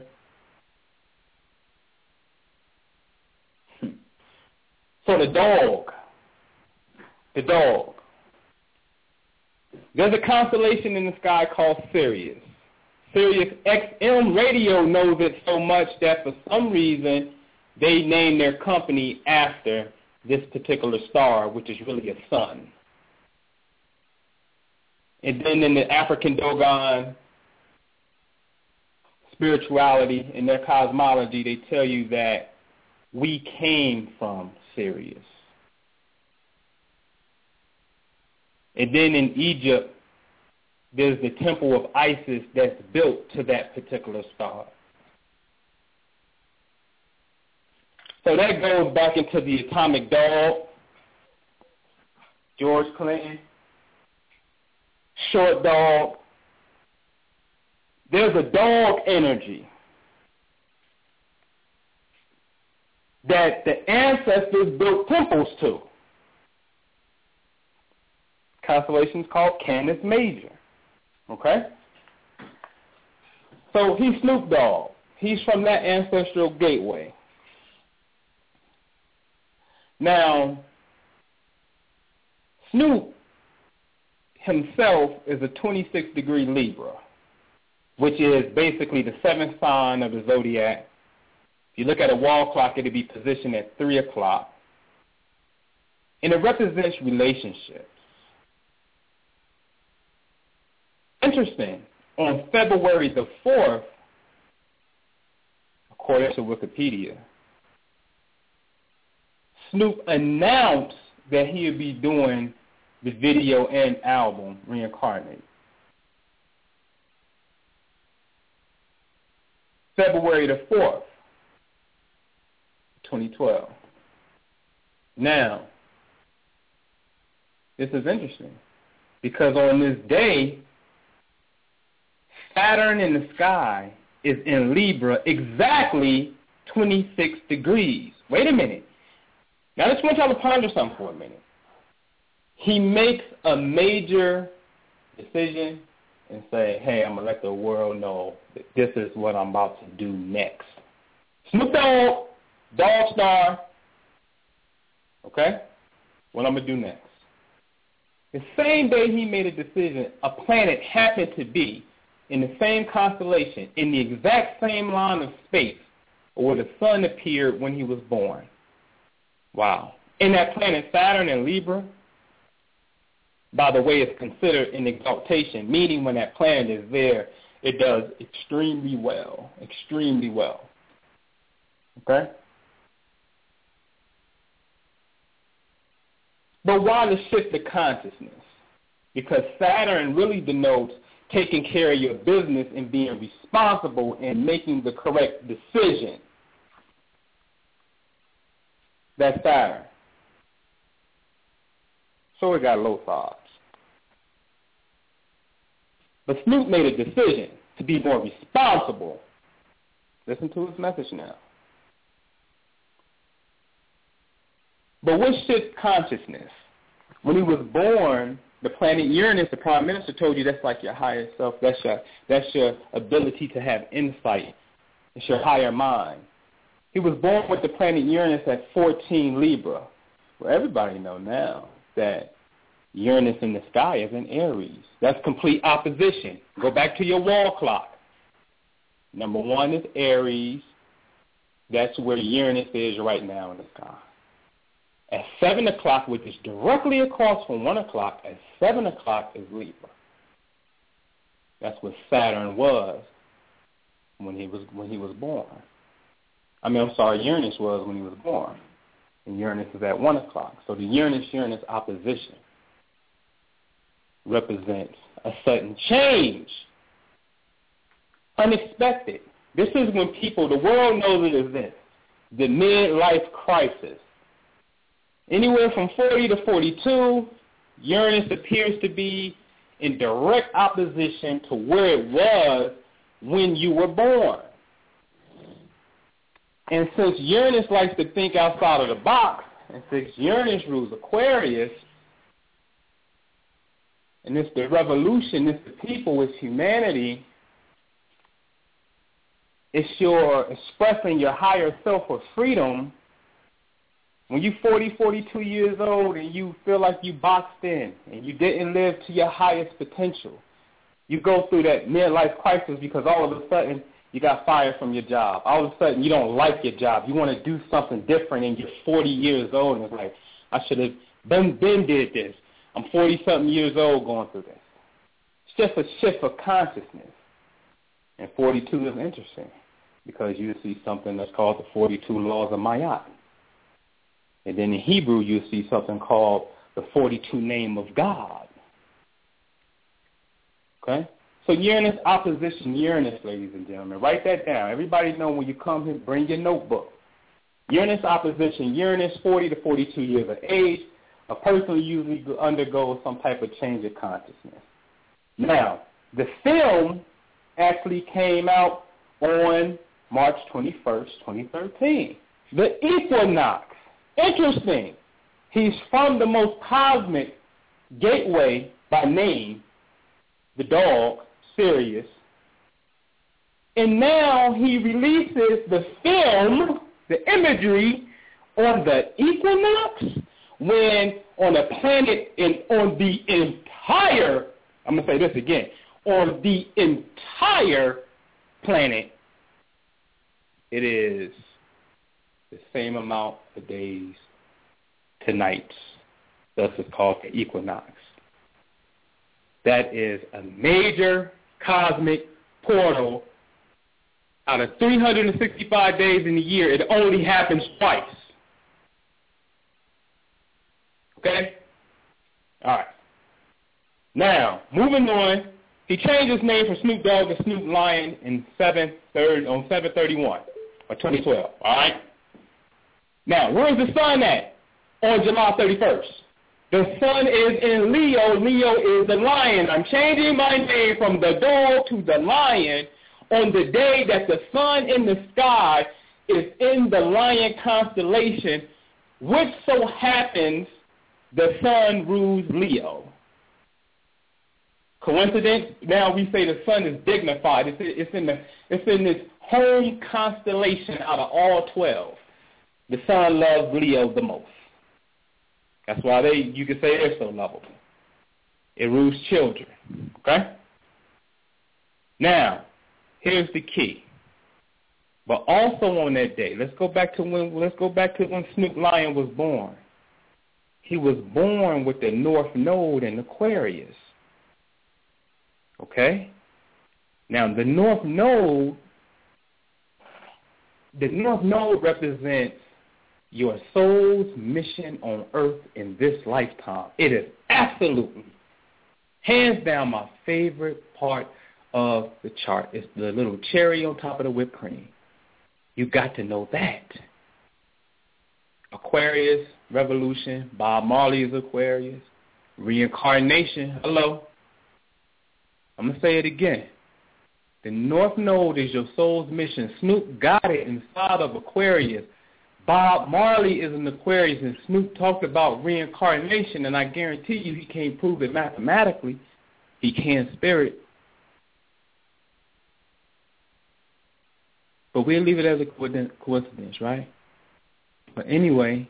S2: So the dog, the dog. There's a constellation in the sky called Sirius. Sirius X M Radio knows it so much that for some reason they named their company after this particular star, which is really a sun. And then in the African Dogon spirituality, in their cosmology, they tell you that we came from Sirius. And then in Egypt, there's the temple of Isis that's built to that particular star. So that goes back into the atomic dog, George Clinton, short dog. There's a dog energy that the ancestors built temples to. Constellation's called Canis Major. Okay? So he's Snoop Dogg. He's from that ancestral gateway. Now, Snoop himself is a twenty-six degree Libra, which is basically the seventh sign of the zodiac. If you look at a wall clock, it'll be positioned at three o'clock. And it represents relationships. Interesting. On February the fourth, according to Wikipedia, Snoop announced that he would be doing the video and album Reincarnate. February the fourth, twenty twelve. Now, this is interesting because on this day, Saturn in the sky is in Libra exactly twenty-six degrees. Wait a minute. Now, I just want y'all to ponder something for a minute. He makes a major decision and say, hey, I'm going to let the world know that this is what I'm about to do next. Snoop Dogg, Dog Star, Okay? What I'm going to do next. The same day he made a decision, a planet happened to be in the same constellation, in the exact same line of space where the sun appeared when he was born. Wow. In that planet Saturn in Libra, by the way, it's considered an exaltation, meaning when that planet is there, it does extremely well, extremely well. Okay? But why the shift of consciousness? Because Saturn really denotes taking care of your business and being responsible and making the correct decision. That's Saturn. So it got low thoughts. But Snoop made a decision to be more responsible. Listen to his message now. But what shifts consciousness? When he was born, the planet Uranus, the prime minister told you that's like your higher self. That's your, that's your ability to have insight. It's your higher mind. He was born with the planet Uranus at fourteen Libra. Well, everybody know now that Uranus in the sky is in Aries. That's complete opposition. Go back to your wall clock. Number one is Aries. That's where Uranus is right now in the sky. At seven o'clock, which is directly across from one o'clock, at seven o'clock is Libra. That's what Saturn was when he was when he was born. I mean, I'm sorry, Uranus was when he was born. And Uranus is at one o'clock. So the Uranus-Uranus opposition represents a sudden change. Unexpected. This is when people, the world knows it as this, the midlife crisis. Anywhere from forty to forty-two, Uranus appears to be in direct opposition to where it was when you were born. And since Uranus likes to think outside of the box, and since Uranus rules Aquarius, and it's the revolution, it's the people, it's humanity, it's your expressing your higher self of freedom. When you're forty, forty-two years old and you feel like you boxed in and you didn't live to your highest potential, you go through that midlife crisis because all of a sudden you got fired from your job. All of a sudden you don't like your job. You want to do something different and you're forty years old and it's like, I should have been, been did this. I'm forty-something years old going through this. It's just a shift of consciousness. And forty-two is interesting because you see something that's called the forty-two laws of Ma'at. And then in Hebrew, you see something called the forty-two name of God. Okay? So Uranus opposition Uranus, ladies and gentlemen. Write that down. Everybody know when you come here, bring your notebook. Uranus opposition Uranus, forty to forty-two years of age. A person usually undergoes some type of change of consciousness. Now, the film actually came out on March twenty-first, twenty thirteen. The Equinox. Interesting. He's from the most cosmic gateway by name, the dog, Sirius. And now he releases the film, the imagery, on the equinox, when on a planet, in, on the entire, I'm going to say this again, on the entire planet, it is the same amount of days to nights. Thus it's called the equinox. That is a major cosmic portal. Out of three hundred sixty-five days in a year, it only happens twice. Okay? All right. Now, moving on, he changed his name from Snoop Dogg to Snoop Lion in seven thirty on seven thirty-one of twenty twelve. All right? Now, where's the sun at on July thirty-first? The sun is in Leo. Leo is the lion. I'm changing my name from the dog to the lion on the day that the sun in the sky is in the lion constellation, which so happens the sun rules Leo. Coincidence? Now we say the sun is dignified. It's, it's, in, the, it's in this home constellation out of all twelve. The sun loves Leo the most. That's why they, you could say they're so lovable. It rules children, okay? Now, here's the key. But also on that day, let's go back to when let's go back to when Snoop Lion was born. He was born with the North Node in Aquarius. Okay? Now the North Node, the North Node represents your soul's mission on earth in this lifetime. It is absolutely, hands down, my favorite part of the chart. It's the little cherry on top of the whipped cream. You got to know that. Aquarius, revolution, Bob Marley is Aquarius, reincarnation, hello. I'm going to say it again. The North Node is your soul's mission. Snoop got it inside of Aquarius. Bob Marley is an Aquarius, and Snoop talked about reincarnation, and I guarantee you he can't prove it mathematically. He can spirit. But we'll leave it as a coincidence, right? But anyway,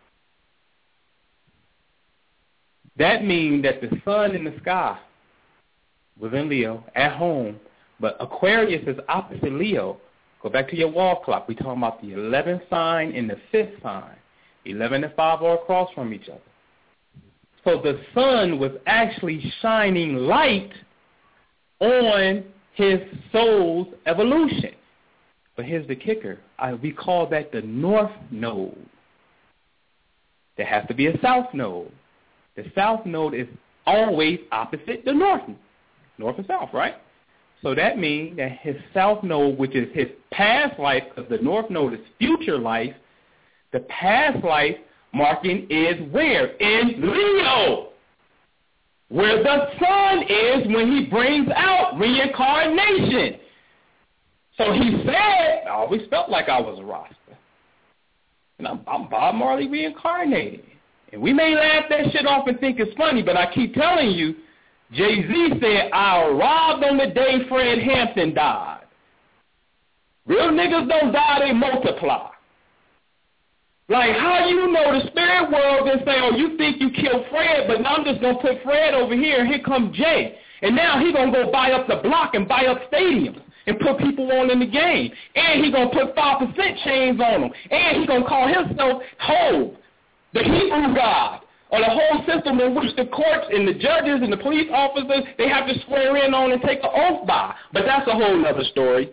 S2: that means that the sun in the sky was in Leo at home, but Aquarius is opposite Leo. Go back to your wall clock. We're talking about the eleventh sign and the fifth sign. eleven and five are across from each other. So the sun was actually shining light on his soul's evolution. But here's the kicker. I, we call that the North Node. There has to be a South Node. The South Node is always opposite the North. North and South, right? So that means that his South Node, which is his past life, because the North Node is future life, the past life marking is where? In Leo, where the sun is when he brings out reincarnation. So he said, I always felt like I was a Rasta. And I'm, I'm Bob Marley reincarnated. And we may laugh that shit off and think it's funny, but I keep telling you, Jay-Z said, I arrived on the day Fred Hampton died. Real niggas don't die, they multiply. Like, how you know the spirit world and say, oh, you think you killed Fred, but now I'm just going to put Fred over here, and here come Jay. And now he going to go buy up the block and buy up stadiums and put people on in the game. And he going to put five percent chains on them. And he going to call himself Hope, the Hebrew God, or the whole system in which the courts and the judges and the police officers, they have to swear in on and take an oath by. But that's a whole other story.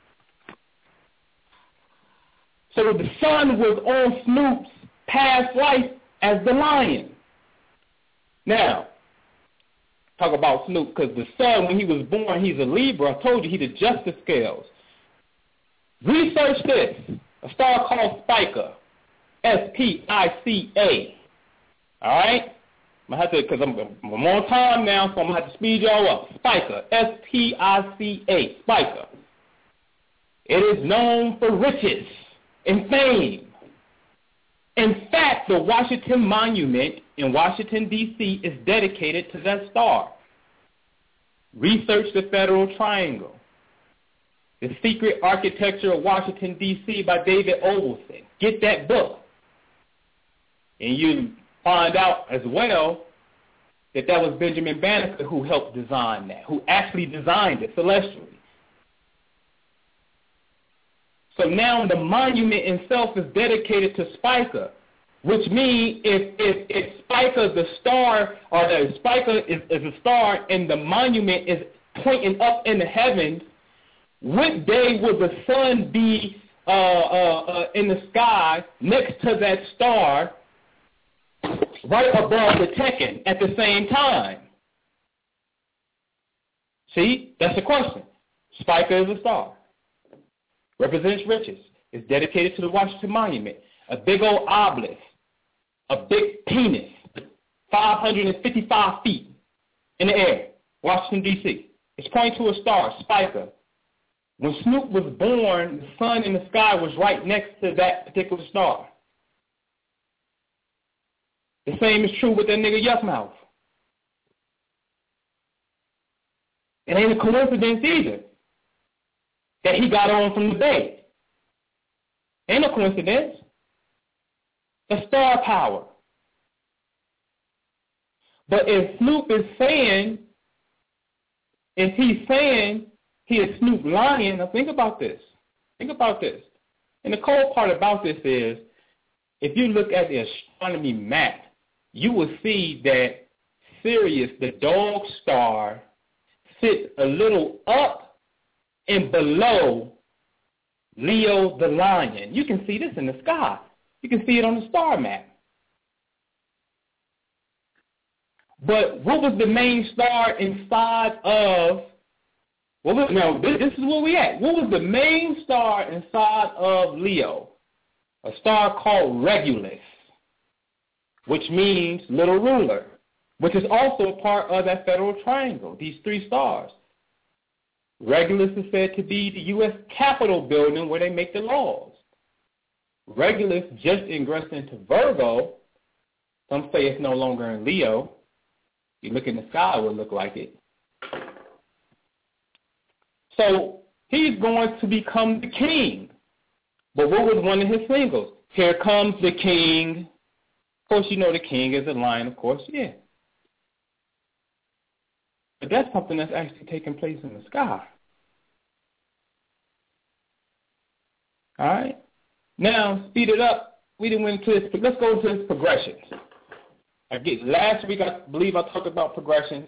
S2: So the sun was on Snoop's past life as the lion. Now, talk about Snoop, because the sun, when he was born, he's a Libra. I told you he's the justice scales. Research this. A star called Spica. S P I C A. All right? I'm going to have to, because I'm, I'm on time now, so I'm going to have to speed y'all up. Spica. S P I C A. Spica. It is known for riches and fame. In fact, the Washington Monument in Washington, D C is dedicated to that star. Research the Federal Triangle. The Secret Architecture of Washington, D C by David Ogleson. Get that book. And you find out as well that that was Benjamin Banneker who helped design that, who actually designed it celestially. So now the monument itself is dedicated to Spica, which means if if, if Spica, the star, or the Spica is, is a star and the monument is pointing up in the heavens, what day will the sun be uh, uh, uh, in the sky next to that star right above the Tekken at the same time? See, that's the question. Spica is a star. Represents riches. Is dedicated to the Washington Monument. A big old obelisk. A big penis. five hundred fifty-five feet in the air. Washington, D C. It's pointing to a star, Spica. When Snoop was born, the sun in the sky was right next to that particular star. The same is true with that nigga Yuckmouth. It ain't a coincidence either that he got on from the Bay. Ain't no coincidence. The star power. But if Snoop is saying, if he's saying he is Snoop Lion, now think about this. Think about this. And the cold part about this is, if you look at the astronomy map, you will see that Sirius, the dog star, sits a little up and below Leo the lion. You can see this in the sky. You can see it on the star map. But what was the main star inside of, what was, no, this, this is where we at. What was the main star inside of Leo? A star called Regulus, which means little ruler, which is also a part of that federal triangle, these three stars. Regulus is said to be the U S Capitol building where they make the laws. Regulus just ingressed into Virgo. Some say it's no longer in Leo. You look in the sky, it would look like it. So he's going to become the king. But what was one of his singles? Here comes the king. Of course, you know the king is a lion, of course, yeah. But that's something that's actually taking place in the sky. All right? Now, speed it up. We didn't went into this. Let's go into his progressions. I get, last week, I believe I talked about progressions.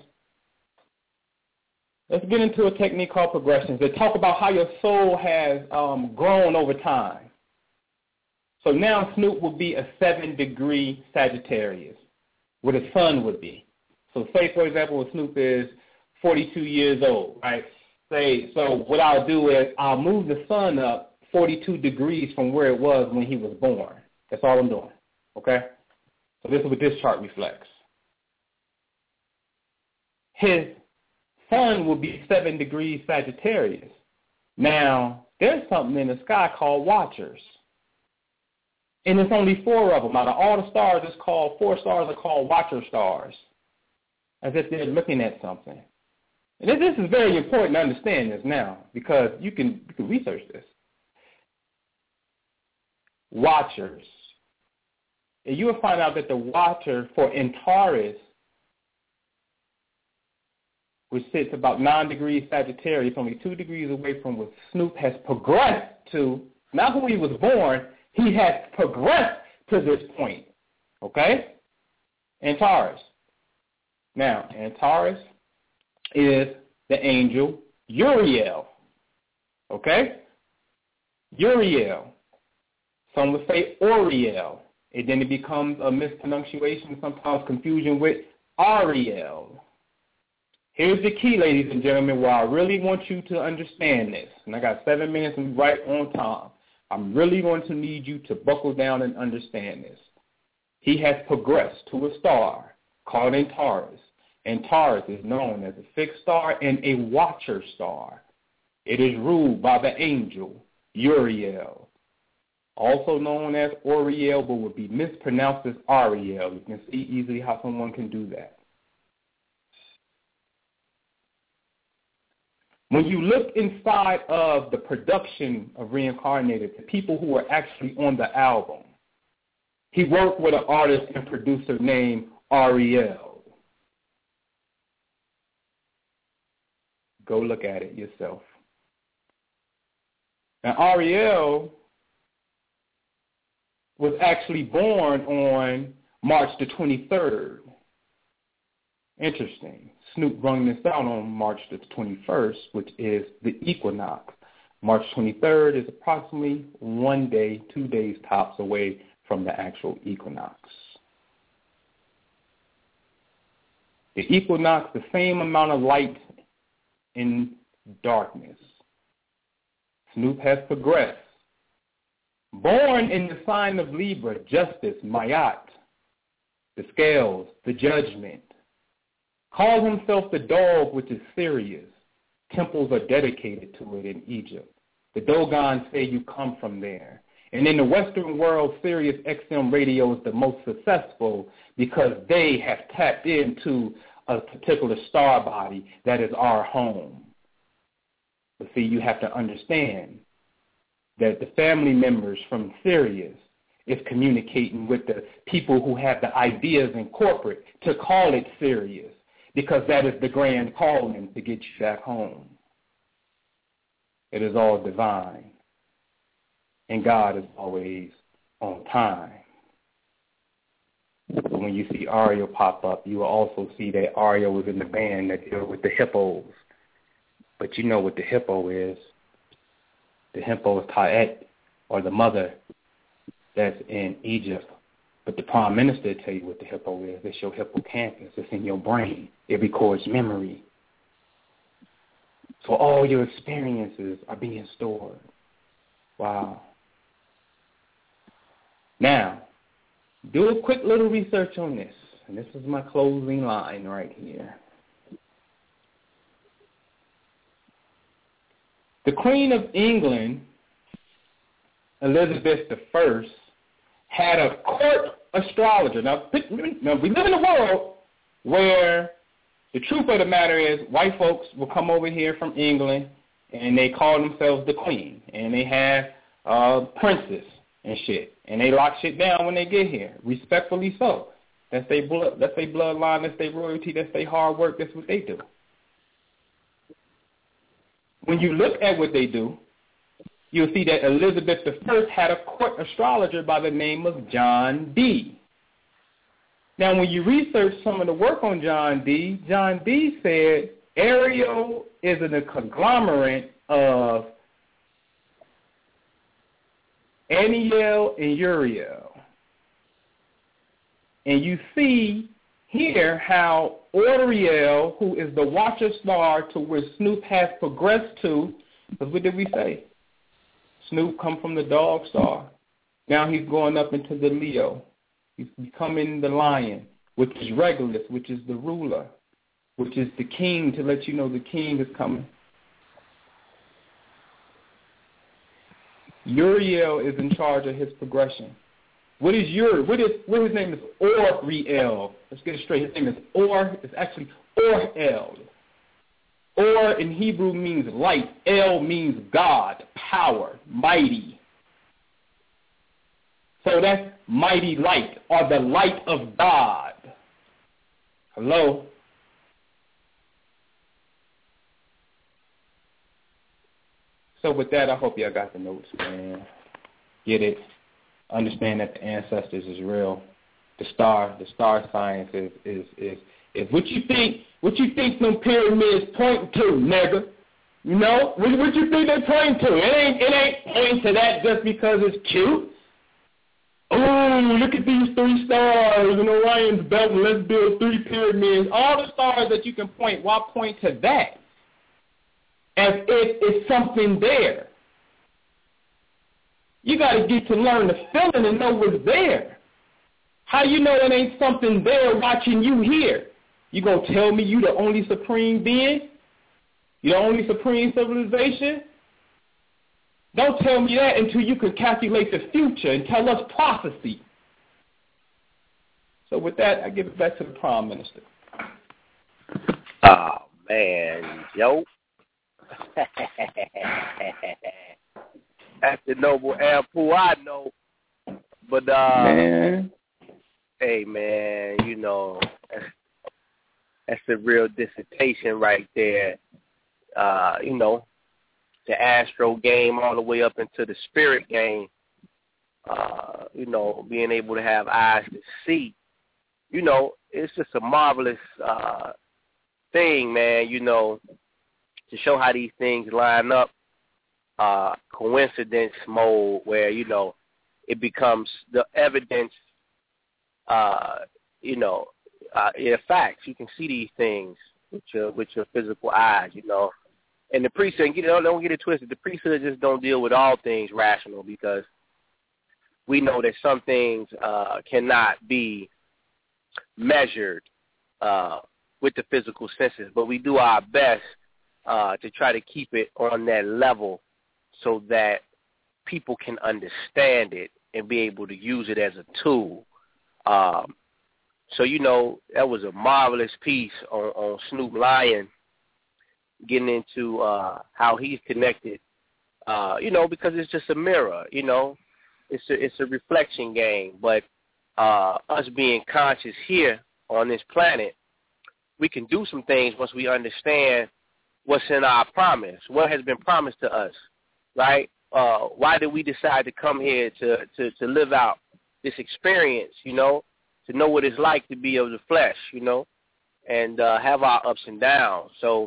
S2: Let's get into a technique called progressions. They talk about how your soul has um, grown over time. So now Snoop will be a seven-degree Sagittarius, where the sun would be. So say, for example, when Snoop is forty-two years old, right? Say, so what I'll do is I'll move the sun up forty-two degrees from where it was when he was born. That's all I'm doing, okay? So this is what this chart reflects. His sun will be seven degrees Sagittarius. Now, there's something in the sky called watchers. And it's only four of them. Out of all the stars, it's called, four stars are called watcher stars, as if they're looking at something. And this is very important to understand this now, because you can, you can research this. Watchers. And you will find out that the watcher for Antares, which sits about nine degrees Sagittarius, only two degrees away from what Snoop has progressed to, not when he was born, he has progressed to this point, okay? Antares. Now, Antares is the angel Uriel, okay? Uriel. Some would say Oriel. And then it becomes a mispronunciation, sometimes confusion with Ariel. Here's the key, ladies and gentlemen, where I really want you to understand this. And I got seven minutes and right on time. I'm really going to need you to buckle down and understand this. He has progressed to a star called Antares. Antares is known as a fixed star and a watcher star. It is ruled by the angel Uriel, also known as Oriel, but would be mispronounced as Ariel. You can see easily how someone can do that. When you look inside of the production of Reincarnated, the people who were actually on the album, he worked with an artist and producer named Ariel. Go look at it yourself. Now, Ariel was actually born on March the twenty-third. Interesting. Snoop brung this out on March the twenty-first, which is the equinox. March twenty-third is approximately one day, two days tops away from the actual equinox. The equinox, the same amount of light in darkness. Snoop has progressed. Born in the sign of Libra, justice, Mayat, the scales, the judgment. Calls himself the dog, which is Sirius. Temples are dedicated to it in Egypt. The Dogons say you come from there. And in the Western world, Sirius X M radio is the most successful because they have tapped into a particular star body that is our home. But see, you have to understand that the family members from Sirius is communicating with the people who have the ideas in corporate to call it serious, because that is the grand calling to get you back home. It is all divine, and God is always on time. But when you see Ario pop up, you will also see that Ario was in the band that deal with the hippos. But you know what the hippo is. The hippo is Ta'et, or the mother that's in Egypt. But the prime minister tell you what the hippo is. It's your hippocampus. It's in your brain. It records memory. So all your experiences are being stored. Wow. Now, do a quick little research on this. And this is my closing line right here. The Queen of England, Elizabeth the First, had a court astrologer. Now, now, we live in a world where the truth of the matter is white folks will come over here from England, and they call themselves the Queen, and they have uh, princes and shit, and they lock shit down when they get here, respectfully so. That's their blood, that's their bloodline, that's their royalty, that's their hard work, that's what they do. When you look at what they do, you'll see that Elizabeth the First had a court astrologer by the name of John Dee. Now, when you research some of the work on John Dee, John Dee said Ariel is in a conglomerate of Aniel and Uriel. And you see here how Oriel, who is the watcher star to where Snoop has progressed to, because what did we say? Snoop come from the dog star. Now he's going up into the Leo. He's becoming the lion, which is Regulus, which is the ruler, which is the king, to let you know the king is coming. Uriel is in charge of his progression. What is Uri? What is what his name is? Oriel. Let's get it straight. His name is Or. It's actually Orel. Or in Hebrew means light. El means God, power, mighty. So that's mighty light, or the light of God. Hello? So with that, I hope y'all got the notes, man. Get it. Understand that the ancestors is real. The star, the star science is is is, is what you think. What you think them pyramids pointing to, nigga? You know what, what you think they pointing to? It ain't it ain't pointing to that just because it's cute. Oh, look at these three stars in Orion's belt, and let's build three pyramids. All the stars that you can point, why point to that? As if it's something there. You got to get to learn the feeling and know what's there. How you know it ain't something there watching you here? You going to tell me you the only supreme being? You the only supreme civilization? Don't tell me that until you can calculate the future and tell us prophecy. So with that, I give it back to the Prime Minister.
S3: Oh, man, yo. That's the noble Ampu I know. But, uh,
S2: man.
S3: Hey, man, you know, that's, that's a real dissertation right there. Uh, you know, the astro game all the way up into the spirit game. Uh, you know, being able to have eyes to see. You know, it's just a marvelous uh, thing, man, you know, to show how these things line up. Uh, coincidence mode where, you know, it becomes the evidence, uh, you know, uh, yeah, facts. You can see these things with your with your physical eyes, you know. And the priesthood, you know, don't get it twisted. The priesthood just don't deal with all things rational, because we know that some things uh, cannot be measured uh, with the physical senses, but we do our best uh, to try to keep it on that level so that people can understand it and be able to use it as a tool. Um, so, you know, that was a marvelous piece on, on Snoop Lion, getting into uh, how he's connected, uh, you know, because it's just a mirror, you know. it's a it's a reflection game. But uh, us being conscious here on this planet, we can do some things once we understand what's in our promise, what has been promised to us, right? Uh, why did we decide to come here to, to, to live out this experience, you know, to know what it's like to be of the flesh, you know, and uh, have our ups and downs. So,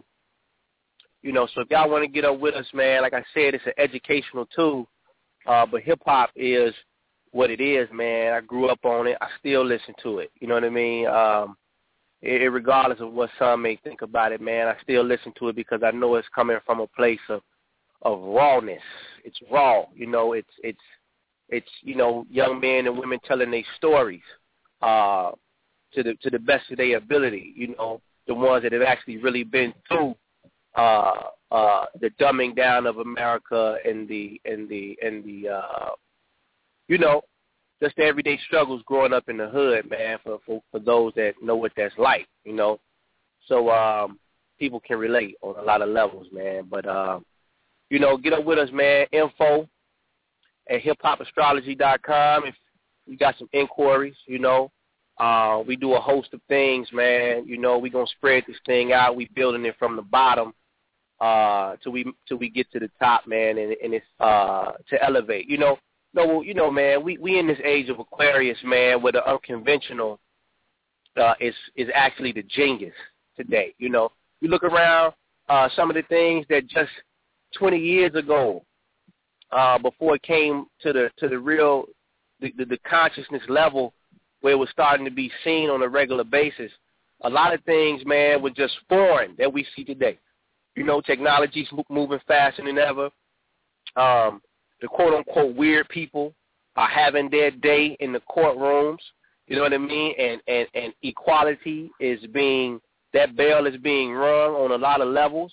S3: you know, so if y'all want to get up with us, man, like I said, it's an educational tool, uh, but hip-hop is what it is, man. I grew up on it. I still listen to it, you know what I mean? Um, it, it, regardless of what some may think about it, man, I still listen to it because I know it's coming from a place of, of rawness. It's raw, you know, it's, it's, it's, you know, young men and women telling their stories uh, to the to the best of their ability, you know, the ones that have actually really been through uh, uh, the dumbing down of America and the, and the, and the uh, you know, just the everyday struggles growing up in the hood, man, for, for, for those that know what that's like, you know. So um, people can relate on a lot of levels, man. But, uh, you know, get up with us, man. Info at hip hop astrology dot com if you got some inquiries, you know. Uh, we do a host of things, man. You know, we're going to spread this thing out. We building it from the bottom uh, till we till we get to the top, man, and, and it's uh, to elevate. You know, no, you know, man, we, we in this age of Aquarius, man, where the unconventional uh, is, is actually the genius today. You know, you look around, uh, some of the things that just twenty years ago, uh, before it came to the to the real, the, the, the consciousness level where it was starting to be seen on a regular basis, a lot of things, man, were just foreign that we see today. You know, technology's moving faster than ever. Um, the quote-unquote weird people are having their day in the courtrooms, you know what I mean? And, and, and equality is being, that bell is being rung on a lot of levels.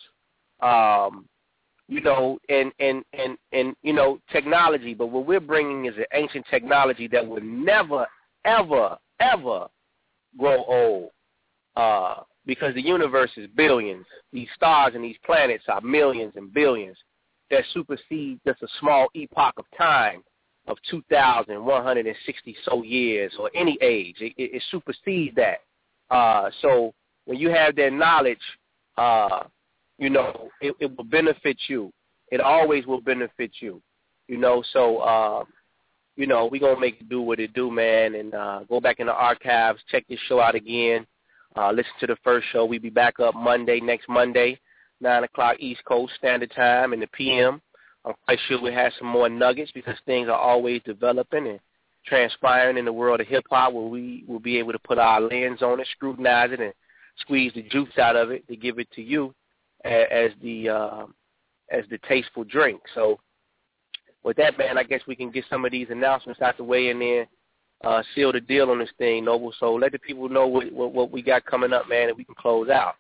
S3: Um, you know, and, and, and, and, you know, technology. But what we're bringing is an ancient technology that will never, ever, ever grow old uh, because the universe is billions. These stars and these planets are millions and billions that supersede just a small epoch of time of two thousand one hundred sixty so years or any age. It, it, it supersedes that. Uh, so when you have that knowledge, uh, you know, it, it will benefit you. It always will benefit you, you know. So, uh, you know, we're going to make it do what it do, man, and uh, go back in the archives, check this show out again, uh, listen to the first show. We'll be back up Monday, next Monday, nine o'clock East Coast Standard Time in the P M. I'm quite sure we'll have some more nuggets because things are always developing and transpiring in the world of hip-hop where we will be able to put our lens on it, scrutinize it, and squeeze the juice out of it to give it to you as the uh, as the tasteful drink. So with that, man, I guess we can get some of these announcements out the way and then uh, seal the deal on this thing, Noble. So let the people know what, what, what we got coming up, man, and we can close out.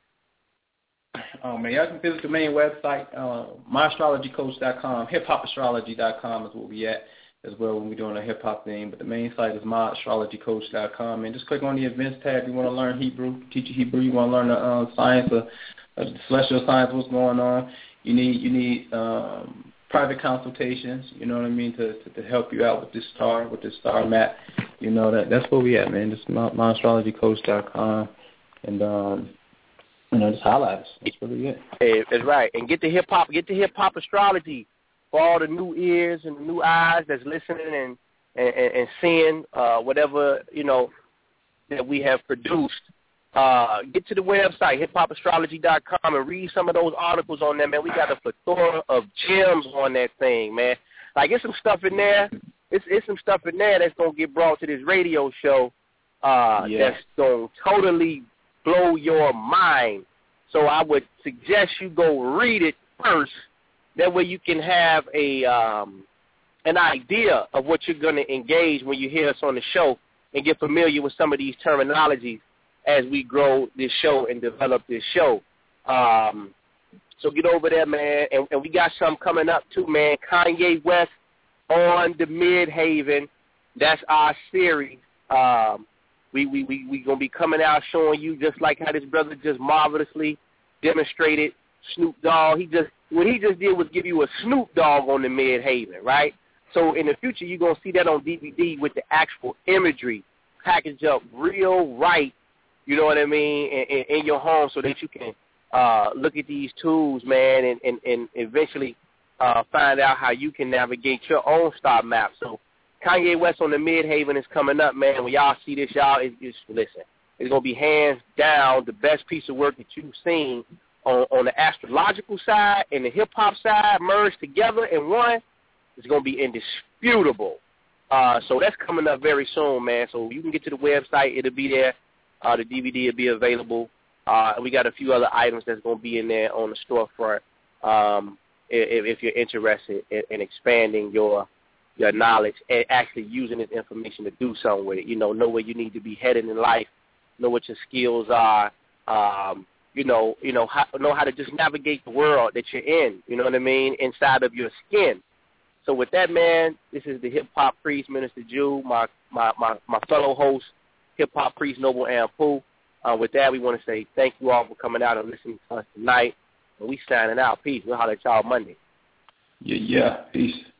S2: Oh, man, y'all can visit the main website, uh, my astrology coach dot com, hip hop astrology dot com is where we at as well when we're doing a hip-hop thing. But the main site is my astrology coach dot com. And just click on the events tab. You want to learn Hebrew, teach you Hebrew. You want to learn the uh, science of uh, celestial science, what's going on. You need you need um, private consultations, you know what I mean, to, to to help you out with this star, with this star map. You know, that that's where we at, man. Just my, my astrology coach dot com. And, um, you know, just holla at us. That's really it.
S3: Hey, that's right. And get the hip-hop, get the hip-hop astrology for all the new ears and the new eyes that's listening and, and, and seeing uh, whatever, you know, that we have produced. Uh, get to the website, hip hop astrology dot com, and read some of those articles on there, man. We got a plethora of gems on that thing, man. Like, it's some stuff in there. It's, it's some stuff in there that's going to get brought to this radio show uh, yeah. that's going to totally blow your mind. So I would suggest you go read it first. That way you can have a um, an idea of what you're going to engage when you hear us on the show and get familiar with some of these terminologies as we grow this show and develop this show. Um, so get over there, man. And, and we got some coming up, too, man. Kanye West on the Midhaven. That's our series. Um, we we we we going to be coming out showing you just like how this brother just marvelously demonstrated Snoop Dogg. He just What he just did was give you a Snoop Dogg on the Midhaven, right? So in the future, you're going to see that on D V D with the actual imagery packaged up real right, you know what I mean, in, in, in your home so that you can uh, look at these tools, man, and, and, and eventually uh, find out how you can navigate your own star map. So Kanye West on the Midhaven is coming up, man. When y'all see this, y'all, it's, it's, listen, it's going to be hands down the best piece of work that you've seen on, on the astrological side and the hip-hop side merged together in one. It's going to be indisputable. Uh, so that's coming up very soon, man. So you can get to the website. It'll be there. Uh, the D V D will be available. Uh, we got a few other items that's going to be in there on the storefront um, if, if you're interested in, in expanding your your knowledge and actually using this information to do something with it. You know, know where you need to be headed in life, know what your skills are, um, you know, you know how, know how to just navigate the world that you're in, you know what I mean, inside of your skin. So with that, man, this is the hip-hop priest, Minister Jew, my, my, my, my fellow host, hip-hop priest, Noble Ampu. Uh, with that, we want to say thank you all for coming out and listening to us tonight. And we signing out. Peace. We'll holler at y'all Monday.
S2: Yeah, yeah. Peace.